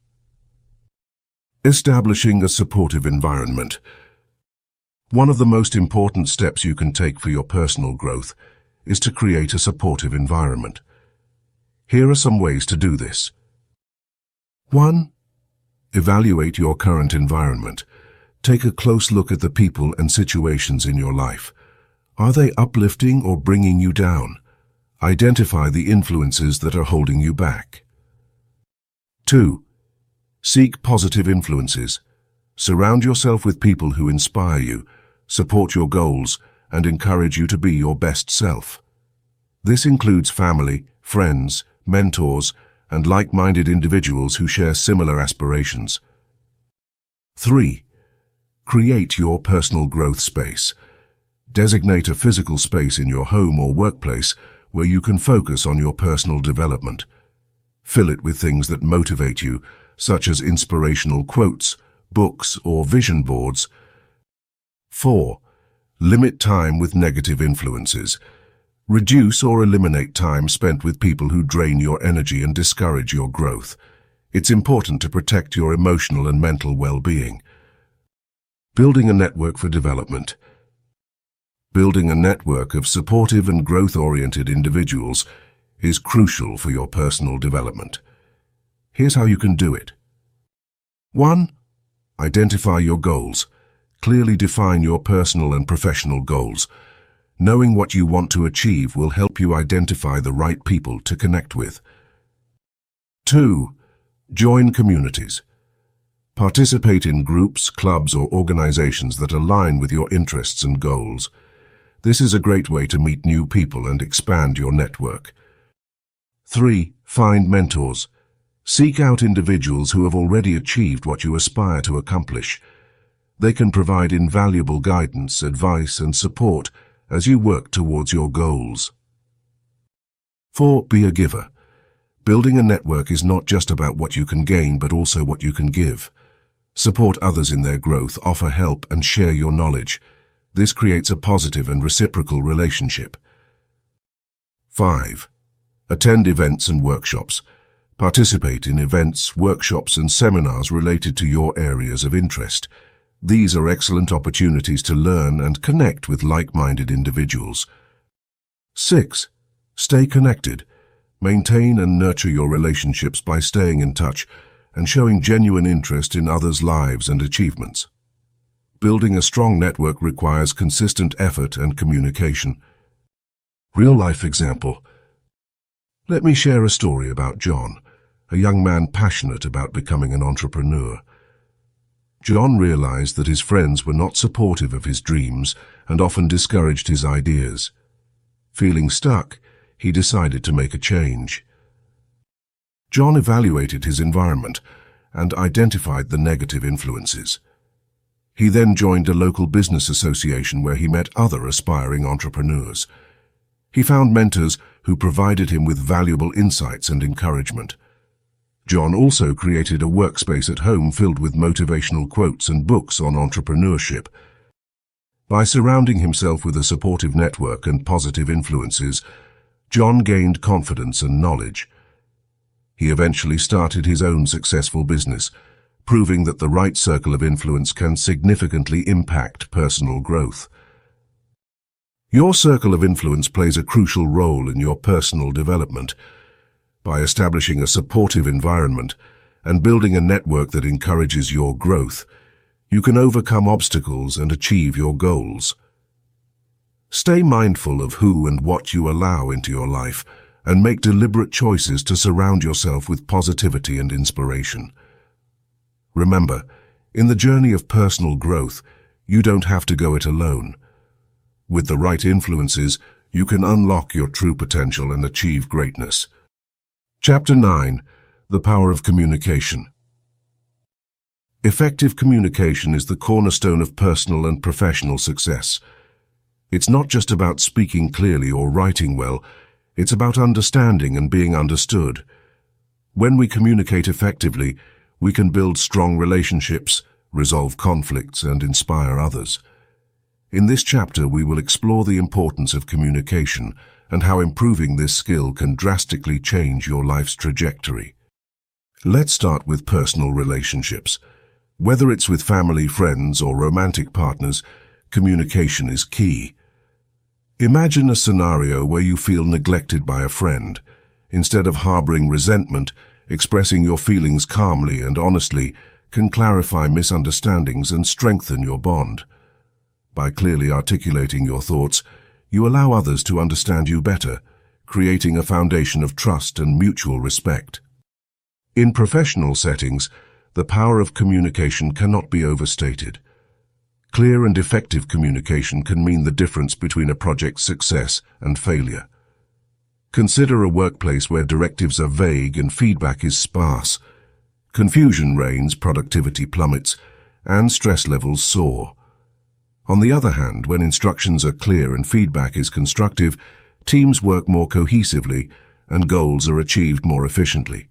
Establishing a supportive environment. One of the most important steps you can take for your personal growth is to create a supportive environment. Here are some ways to do this. one. Evaluate your current environment. Take a close look at the people and situations in your life. Are they uplifting or bringing you down? Identify the influences that are holding you back. two. Seek positive influences. Surround yourself with people who inspire you, support your goals, and encourage you to be your best self. This includes family, friends, mentors, and like-minded individuals who share similar aspirations. three. Create your personal growth space. Designate a physical space in your home or workplace where you can focus on your personal development. Fill it with things that motivate you, such as inspirational quotes, books, or vision boards. four. Limit time with negative influences. Reduce or eliminate time spent with people who drain your energy and discourage your growth. It's important to protect your emotional and mental well-being. Building a network for development. Building a network of supportive and growth-oriented individuals is crucial for your personal development. Here's how you can do it. one. Identify your goals. Clearly define your personal and professional goals. Knowing what you want to achieve will help you identify the right people to connect with. two. Join communities. Participate in groups, clubs, or organizations that align with your interests and goals. This is a great way to meet new people and expand your network. three. Find mentors. Seek out individuals who have already achieved what you aspire to accomplish. They can provide invaluable guidance, advice, and support as you work towards your goals. four. Be a giver. Building a network is not just about what you can gain, but also what you can give. Support others in their growth, offer help, and share your knowledge. This creates a positive and reciprocal relationship. five. Attend events and workshops. Participate in events, workshops, and seminars related to your areas of interest. These are excellent opportunities to learn and connect with like-minded individuals. six. Stay connected. Maintain and nurture your relationships by staying in touch and showing genuine interest in others' lives and achievements. Building a strong network requires consistent effort and communication. Real-life example. Let me share a story about John, a young man passionate about becoming an entrepreneur. John realized that his friends were not supportive of his dreams and often discouraged his ideas. Feeling stuck, he decided to make a change. John evaluated his environment and identified the negative influences. He then joined a local business association where he met other aspiring entrepreneurs. He found mentors who provided him with valuable insights and encouragement. John also created a workspace at home filled with motivational quotes and books on entrepreneurship. By surrounding himself with a supportive network and positive influences, John gained confidence and knowledge. He eventually started his own successful business, proving that the right circle of influence can significantly impact personal growth. Your circle of influence plays a crucial role in your personal development. By establishing a supportive environment and building a network that encourages your growth, you can overcome obstacles and achieve your goals. Stay mindful of who and what you allow into your life and make deliberate choices to surround yourself with positivity and inspiration. Remember, in the journey of personal growth, you don't have to go it alone. With the right influences, you can unlock your true potential and achieve greatness. Chapter nine. The Power of Communication. Effective communication is the cornerstone of personal and professional success. It's not just about speaking clearly or writing well, it's about understanding and being understood. When we communicate effectively, we can build strong relationships, resolve conflicts, and inspire others. In this chapter, we will explore the importance of communication and how improving this skill can drastically change your life's trajectory. Let's start with personal relationships. Whether it's with family, friends, or romantic partners, communication is key. Imagine a scenario where you feel neglected by a friend. Instead of harboring resentment, expressing your feelings calmly and honestly can clarify misunderstandings and strengthen your bond. By clearly articulating your thoughts, you allow others to understand you better, creating a foundation of trust and mutual respect. In professional settings, the power of communication cannot be overstated. Clear and effective communication can mean the difference between a project's success and failure. Consider a workplace where directives are vague and feedback is sparse. Confusion reigns, productivity plummets, and stress levels soar. On the other hand, when instructions are clear and feedback is constructive, teams work more cohesively and goals are achieved more efficiently.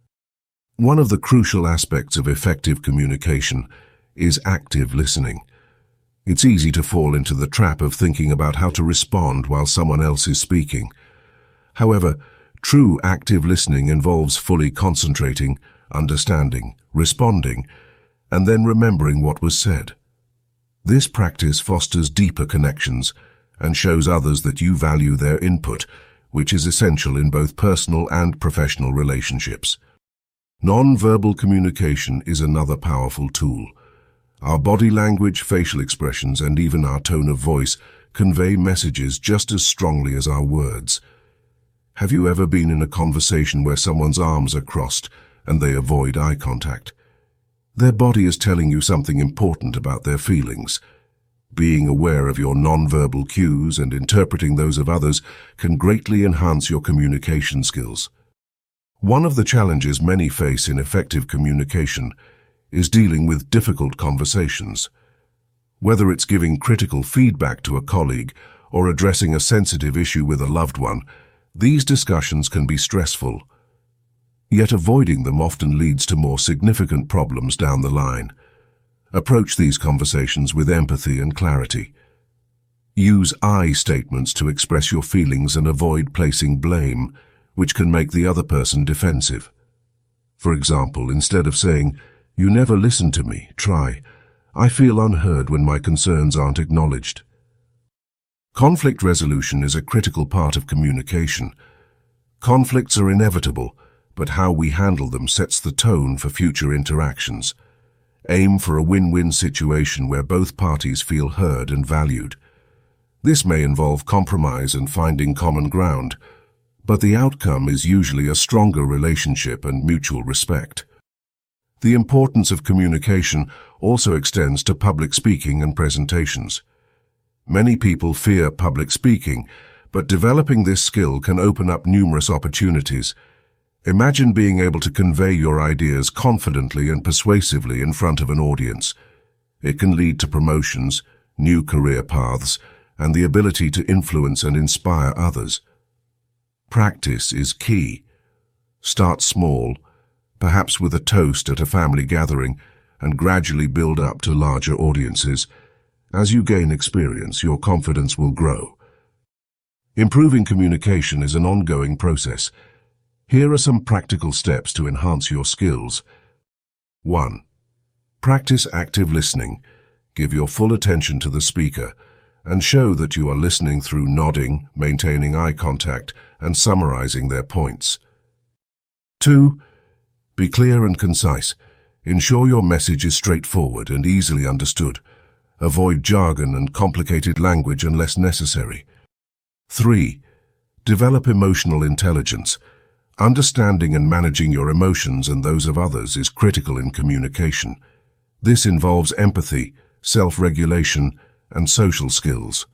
One of the crucial aspects of effective communication is active listening. It's easy to fall into the trap of thinking about how to respond while someone else is speaking. However, true active listening involves fully concentrating, understanding, responding, and then remembering what was said. This practice fosters deeper connections and shows others that you value their input, which is essential in both personal and professional relationships. Non-verbal communication is another powerful tool. Our body language, facial expressions, and even our tone of voice convey messages just as strongly as our words. Have you ever been in a conversation where someone's arms are crossed and they avoid eye contact? Their body is telling you something important about their feelings. Being aware of your non-verbal cues and interpreting those of others can greatly enhance your communication skills. One of the challenges many face in effective communication is dealing with difficult conversations. Whether it's giving critical feedback to a colleague or addressing a sensitive issue with a loved one, these discussions can be stressful. Yet avoiding them often leads to more significant problems down the line. Approach these conversations with empathy and clarity. Use I statements to express your feelings and avoid placing blame, which can make the other person defensive. For example, instead of saying, "You never listen to me," try, "I feel unheard when my concerns aren't acknowledged." Conflict resolution is a critical part of communication. Conflicts are inevitable, but how we handle them sets the tone for future interactions. Aim for a win-win situation where both parties feel heard and valued. This may involve compromise and finding common ground, but the outcome is usually a stronger relationship and mutual respect. The importance of communication also extends to public speaking and presentations. Many people fear public speaking, but developing this skill can open up numerous opportunities. Imagine being able to convey your ideas confidently and persuasively in front of an audience. It can lead to promotions, new career paths, and the ability to influence and inspire others. Practice is key. Start small, perhaps with a toast at a family gathering, and gradually build up to larger audiences. As you gain experience, your confidence will grow. Improving communication is an ongoing process. Here are some practical steps to enhance your skills. one. Practice active listening. Give your full attention to the speaker and show that you are listening through nodding, maintaining eye contact, and summarizing their points. two. Be clear and concise. Ensure your message is straightforward and easily understood. Avoid jargon and complicated language unless necessary. three. Develop emotional intelligence. Understanding and managing your emotions and those of others is critical in communication. This involves empathy, self-regulation, and social skills.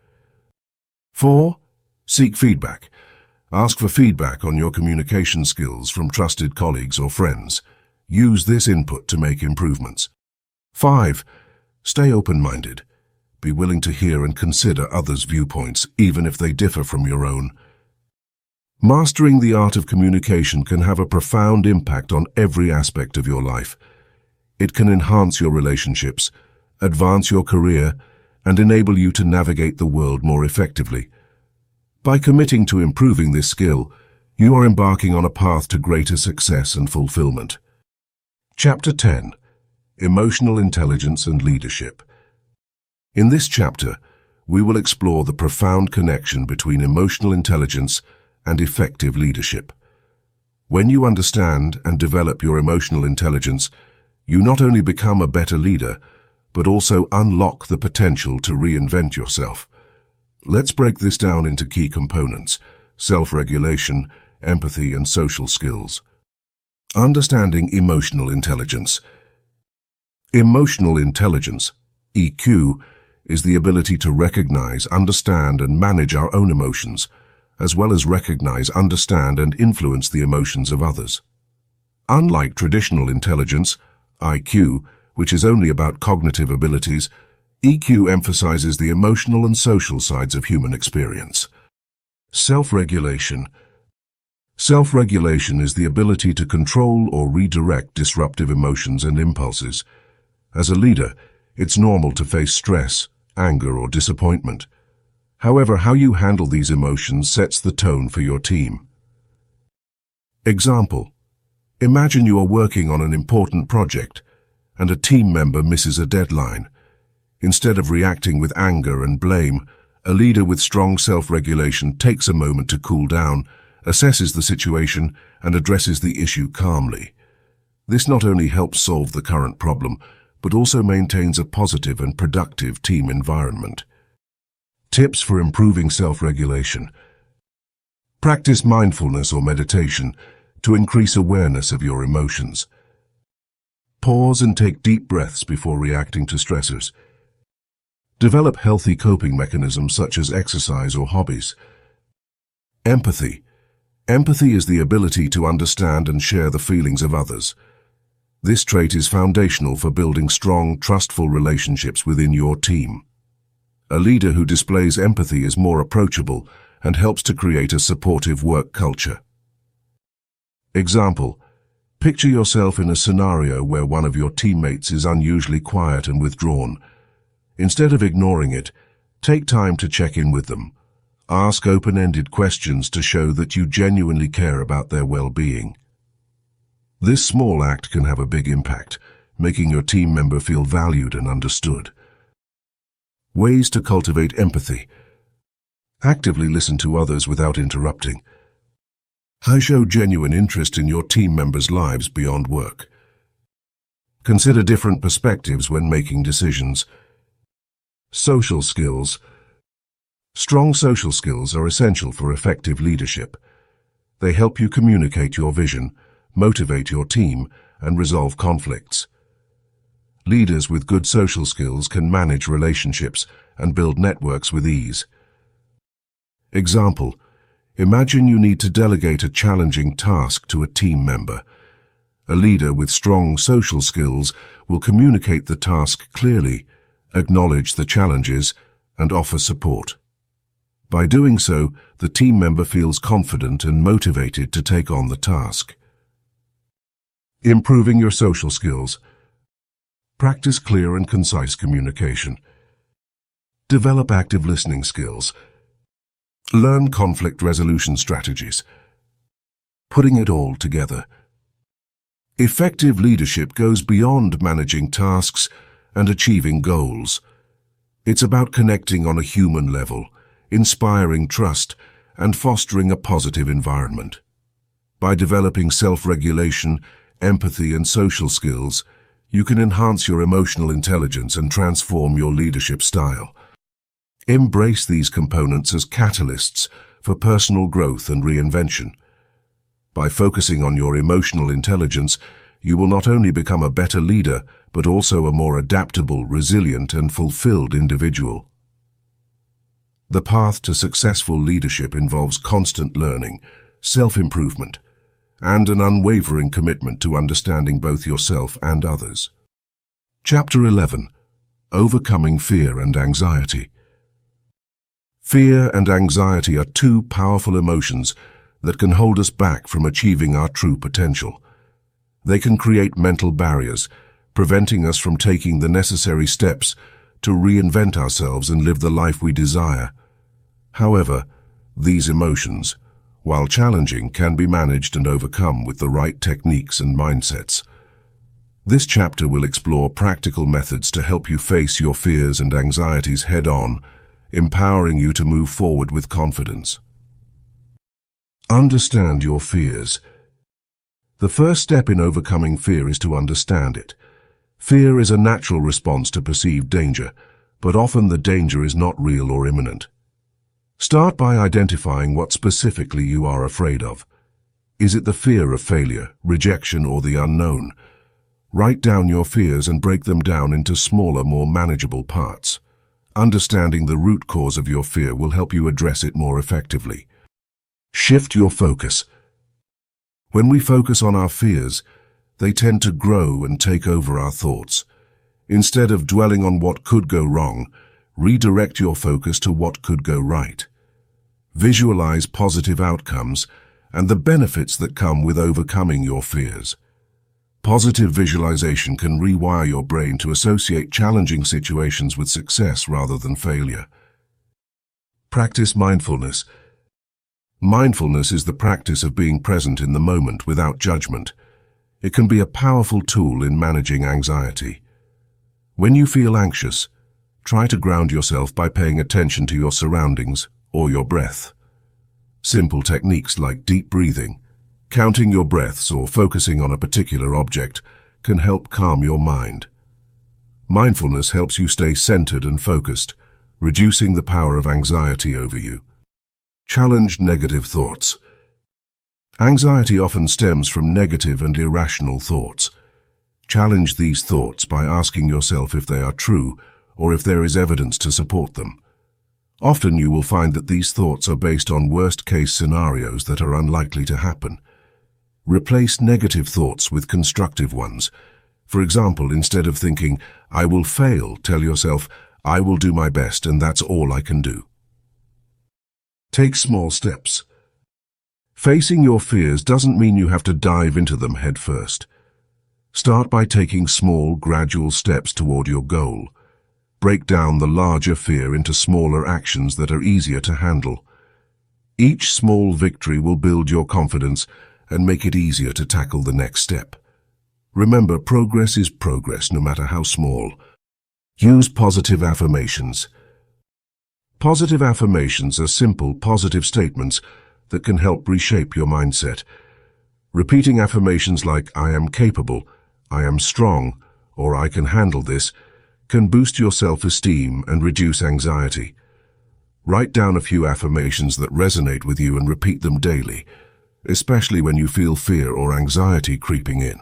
four. Seek feedback. Ask for feedback on your communication skills from trusted colleagues or friends. Use this input to make improvements. five. Stay open-minded. Be willing to hear and consider others' viewpoints, even if they differ from your own. Mastering the art of communication can have a profound impact on every aspect of your life. It can enhance your relationships, advance your career, and enable you to navigate the world more effectively. By committing to improving this skill, you are embarking on a path to greater success and fulfillment. Chapter ten. Emotional Intelligence and Leadership. In this chapter, we will explore the profound connection between emotional intelligence and effective leadership. When you understand and develop your emotional intelligence, you not only become a better leader, but also unlock the potential to reinvent yourself. Let's break this down into key components, self-regulation, empathy, and social skills. Understanding emotional intelligence. Emotional intelligence, E Q, is the ability to recognize, understand, and manage our own emotions, as well as recognize, understand, and influence the emotions of others. Unlike traditional intelligence, I Q, which is only about cognitive abilities, E Q emphasizes the emotional and social sides of human experience. Self-regulation. Self-regulation is the ability to control or redirect disruptive emotions and impulses. As a leader, it's normal to face stress, anger, or disappointment. However, how you handle these emotions sets the tone for your team. Example: imagine you are working on an important project and a team member misses a deadline. Instead of reacting with anger and blame, a leader with strong self-regulation takes a moment to cool down, assesses the situation, and addresses the issue calmly. This not only helps solve the current problem, but also maintains a positive and productive team environment. Tips for improving self-regulation. Practice mindfulness or meditation to increase awareness of your emotions. Pause and take deep breaths before reacting to stressors. Develop healthy coping mechanisms such as exercise or hobbies. Empathy. Empathy is the ability to understand and share the feelings of others. This trait is foundational for building strong, trustful relationships within your team. A leader who displays empathy is more approachable and helps to create a supportive work culture. Example: picture yourself in a scenario where one of your teammates is unusually quiet and withdrawn. Instead of ignoring it, take time to check in with them. Ask open-ended questions to show that you genuinely care about their well-being. This small act can have a big impact, making your team member feel valued and understood. Ways to cultivate empathy. Actively listen to others without interrupting. Show genuine interest in your team members' lives beyond work. Consider different perspectives when making decisions. Social skills. Strong social skills are essential for effective leadership. They help you communicate your vision, motivate your team, and resolve conflicts. Leaders with good social skills can manage relationships and build networks with ease. Example: imagine you need to delegate a challenging task to a team member. A leader with strong social skills will communicate the task clearly, acknowledge the challenges, and offer support. By doing so, the team member feels confident and motivated to take on the task. Improving your social skills. Practice clear and concise communication. Develop active listening skills. Learn conflict resolution strategies. Putting it all together. Effective leadership goes beyond managing tasks and achieving goals. It's about connecting on a human level, inspiring trust, and fostering a positive environment. By developing self-regulation, empathy, and social skills, you can enhance your emotional intelligence and transform your leadership style. Embrace these components as catalysts for personal growth and reinvention. By focusing on your emotional intelligence, you will not only become a better leader, but also a more adaptable, resilient, and fulfilled individual. The path to successful leadership involves constant learning, self-improvement, and an unwavering commitment to understanding both yourself and others. Chapter eleven. Overcoming Fear and Anxiety. Fear and anxiety are two powerful emotions that can hold us back from achieving our true potential. They can create mental barriers, preventing us from taking the necessary steps to reinvent ourselves and live the life we desire. However, these emotions, while challenging, can be managed and overcome with the right techniques and mindsets. This chapter will explore practical methods to help you face your fears and anxieties head-on, empowering you to move forward with confidence. Understand your fears. The first step in overcoming fear is to understand it. Fear is a natural response to perceived danger, but often the danger is not real or imminent. Start by identifying what specifically you are afraid of. Is it the fear of failure, rejection, or the unknown? Write down your fears and break them down into smaller, more manageable parts. Understanding the root cause of your fear will help you address it more effectively. Shift your focus. When we focus on our fears, they tend to grow and take over our thoughts. Instead of dwelling on what could go wrong, redirect your focus to what could go right. Visualize positive outcomes and the benefits that come with overcoming your fears. Positive visualization can rewire your brain to associate challenging situations with success rather than failure. Practice mindfulness. Mindfulness is the practice of being present in the moment without judgment. It can be a powerful tool in managing anxiety. When you feel anxious, try to ground yourself by paying attention to your surroundings or your breath. Simple techniques like deep breathing, counting your breaths, or focusing on a particular object can help calm your mind. Mindfulness helps you stay centered and focused, reducing the power of anxiety over you. Challenge negative thoughts. Anxiety often stems from negative and irrational thoughts. Challenge these thoughts by asking yourself if they are true or if there is evidence to support them. Often you will find that these thoughts are based on worst-case scenarios that are unlikely to happen. Replace negative thoughts with constructive ones. For example, instead of thinking, "I will fail," tell yourself, "I will do my best and that's all I can do." Take small steps. Facing your fears doesn't mean you have to dive into them head first. Start by taking small, gradual steps toward your goal. Break down the larger fear into smaller actions that are easier to handle. Each small victory will build your confidence and make it easier to tackle the next step. Remember, progress is progress, no matter how small. Use positive affirmations. Positive affirmations are simple, positive statements that can help reshape your mindset. Repeating affirmations like, "I am capable," "I am strong," or "I can handle this," can boost your self-esteem and reduce anxiety. Write down a few affirmations that resonate with you and repeat them daily, especially when you feel fear or anxiety creeping in.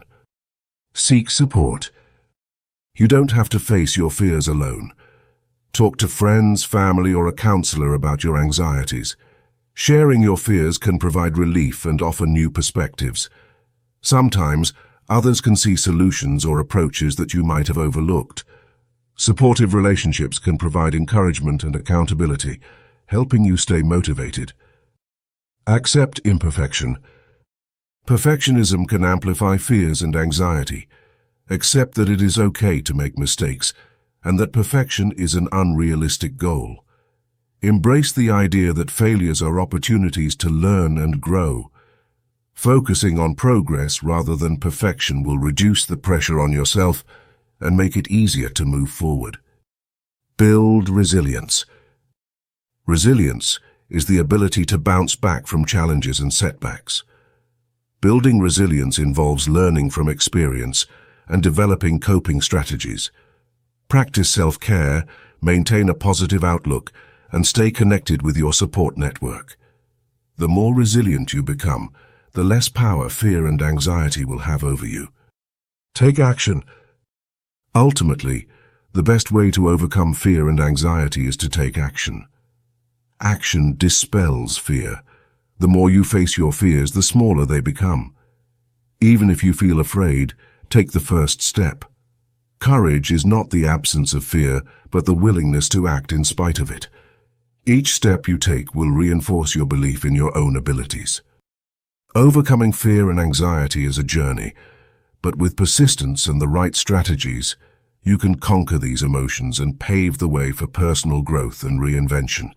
Seek support. You don't have to face your fears alone. Talk to friends, family, or a counselor about your anxieties. Sharing your fears can provide relief and offer new perspectives. Sometimes, others can see solutions or approaches that you might have overlooked. Supportive relationships can provide encouragement and accountability, helping you stay motivated. Accept imperfection. Perfectionism can amplify fears and anxiety. Accept that it is okay to make mistakes, and that perfection is an unrealistic goal. Embrace the idea that failures are opportunities to learn and grow. Focusing on progress rather than perfection will reduce the pressure on yourself and make it easier to move forward. Build resilience. Resilience is the ability to bounce back from challenges and setbacks. Building resilience involves learning from experience and developing coping strategies. Practice self-care, maintain a positive outlook, and stay connected with your support network. The more resilient you become, the less power fear and anxiety will have over you. Take action. Ultimately, the best way to overcome fear and anxiety is to take action. Action dispels fear. The more you face your fears, the smaller they become. Even if you feel afraid, take the first step. Courage is not the absence of fear, but the willingness to act in spite of it. Each step you take will reinforce your belief in your own abilities. Overcoming fear and anxiety is a journey, but with persistence and the right strategies, you can conquer these emotions and pave the way for personal growth and reinvention.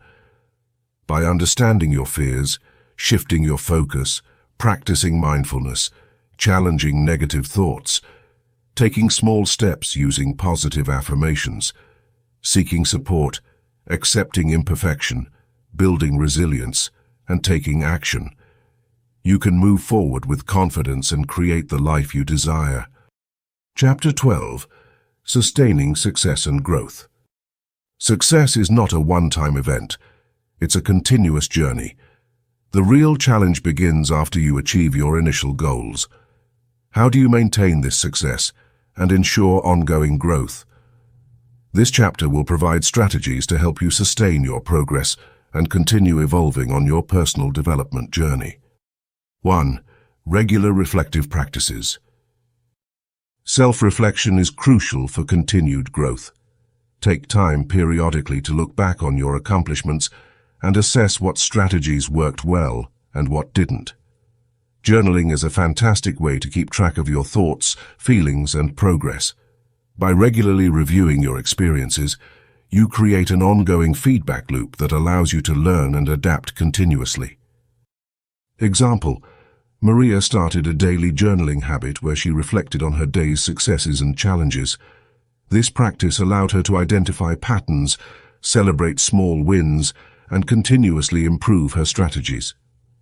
By understanding your fears, shifting your focus, practicing mindfulness, challenging negative thoughts, taking small steps using positive affirmations, seeking support, accepting imperfection, building resilience, and taking action, you can move forward with confidence and create the life you desire. Chapter twelve. Sustaining Success and Growth. Success is not a one-time event. It's a continuous journey. The real challenge begins after you achieve your initial goals. How do you maintain this success and ensure ongoing growth? This chapter will provide strategies to help you sustain your progress and continue evolving on your personal development journey. one. Regular reflective practices. Self-reflection is crucial for continued growth. Take time periodically to look back on your accomplishments and assess what strategies worked well and what didn't. Journaling is a fantastic way to keep track of your thoughts, feelings, and progress. By regularly reviewing your experiences, you create an ongoing feedback loop that allows you to learn and adapt continuously. Example: Maria started a daily journaling habit where she reflected on her day's successes and challenges. This practice allowed her to identify patterns, celebrate small wins, and continuously improve her strategies.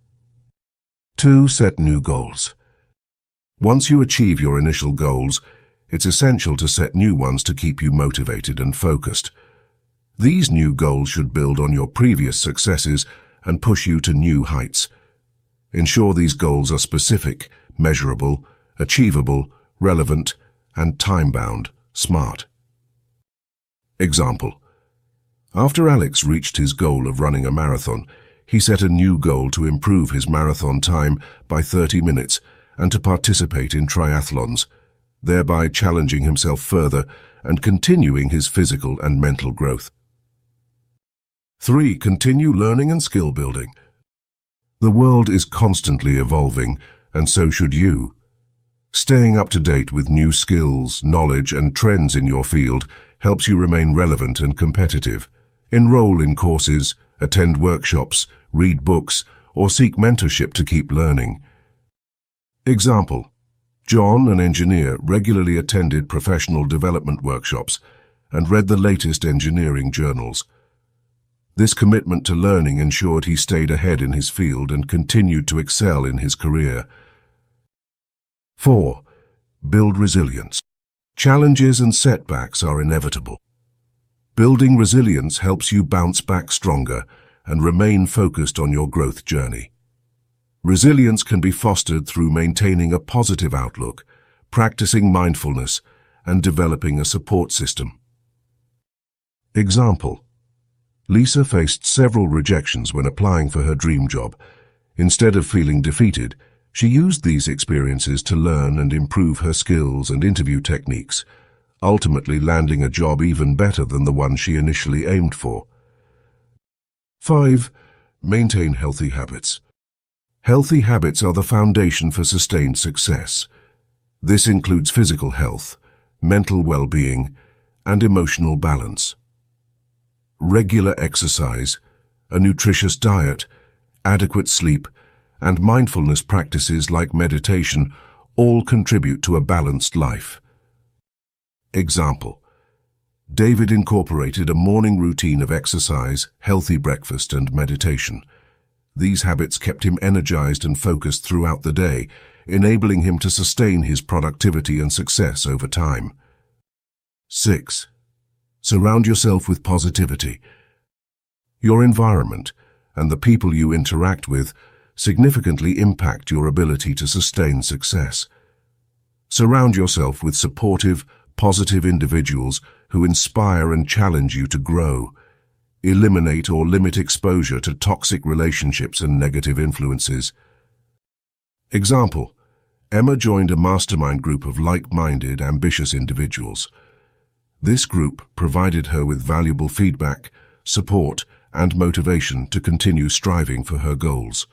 two. Set new goals. Once you achieve your initial goals, it's essential to set new ones to keep you motivated and focused. These new goals should build on your previous successes and push you to new heights. Ensure these goals are specific, measurable, achievable, relevant, and time-bound, SMART. Example: after Alex reached his goal of running a marathon, he set a new goal to improve his marathon time by thirty minutes and to participate in triathlons, thereby challenging himself further and continuing his physical and mental growth. three. Continue learning and skill building. The world is constantly evolving, and so should you. Staying up to date with new skills, knowledge, and trends in your field helps you remain relevant and competitive. Enroll in courses, attend workshops, read books, or seek mentorship to keep learning. Example: John, an engineer, regularly attended professional development workshops and read the latest engineering journals. This commitment to learning ensured he stayed ahead in his field and continued to excel in his career. four. Build resilience. Challenges and setbacks are inevitable. Building resilience helps you bounce back stronger and remain focused on your growth journey. Resilience can be fostered through maintaining a positive outlook, practicing mindfulness, and developing a support system. Example: Lisa faced several rejections when applying for her dream job. Instead of feeling defeated, she used these experiences to learn and improve her skills and interview techniques, ultimately landing a job even better than the one she initially aimed for. five. Maintain healthy habits. Healthy habits are the foundation for sustained success. This includes physical health, mental well-being, and emotional balance. Regular exercise, a nutritious diet, adequate sleep, and mindfulness practices like meditation all contribute to a balanced life. Example: David incorporated a morning routine of exercise, healthy breakfast, and meditation. These habits kept him energized and focused throughout the day, enabling him to sustain his productivity and success over time. six. Surround yourself with positivity. Your environment and the people you interact with significantly impact your ability to sustain success. Surround yourself with supportive, positive individuals who inspire and challenge you to grow. Eliminate or limit exposure to toxic relationships and negative influences. Example: Emma joined a mastermind group of like-minded, ambitious individuals. This group provided her with valuable feedback, support, and motivation to continue striving for her goals.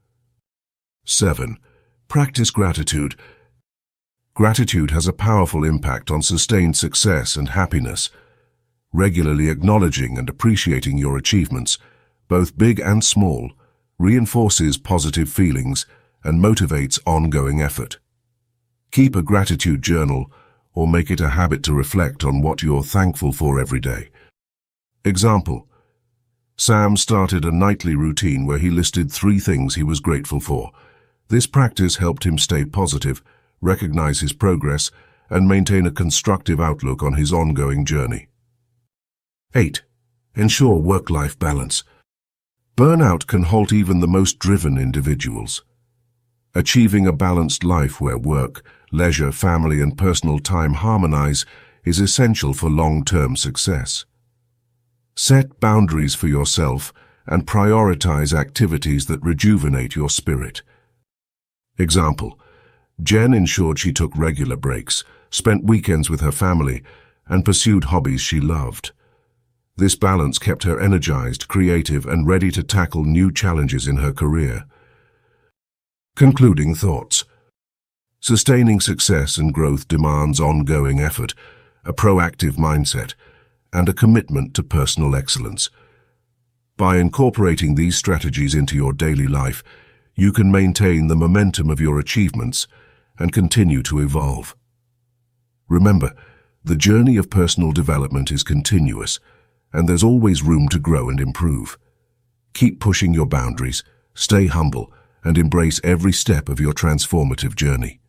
seven. Practice gratitude. Gratitude has a powerful impact on sustained success and happiness. Regularly acknowledging and appreciating your achievements, both big and small, reinforces positive feelings and motivates ongoing effort. Keep a gratitude journal or make it a habit to reflect on what you're thankful for every day. Example: Sam started a nightly routine where he listed three things he was grateful for. This practice helped him stay positive, recognize his progress, and maintain a constructive outlook on his ongoing journey. eight. Ensure work-life balance. Burnout can halt even the most driven individuals. Achieving a balanced life where work, leisure, family, and personal time harmonize is essential for long-term success. Set boundaries for yourself and prioritize activities that rejuvenate your spirit. Example: Jen ensured she took regular breaks, spent weekends with her family, and pursued hobbies she loved. This balance kept her energized, creative, and ready to tackle new challenges in her career. Concluding thoughts. Sustaining success and growth demands ongoing effort, a proactive mindset, and a commitment to personal excellence. By incorporating these strategies into your daily life, you can maintain the momentum of your achievements and continue to evolve. Remember, the journey of personal development is continuous, and there's always room to grow and improve. Keep pushing your boundaries, stay humble, and embrace every step of your transformative journey.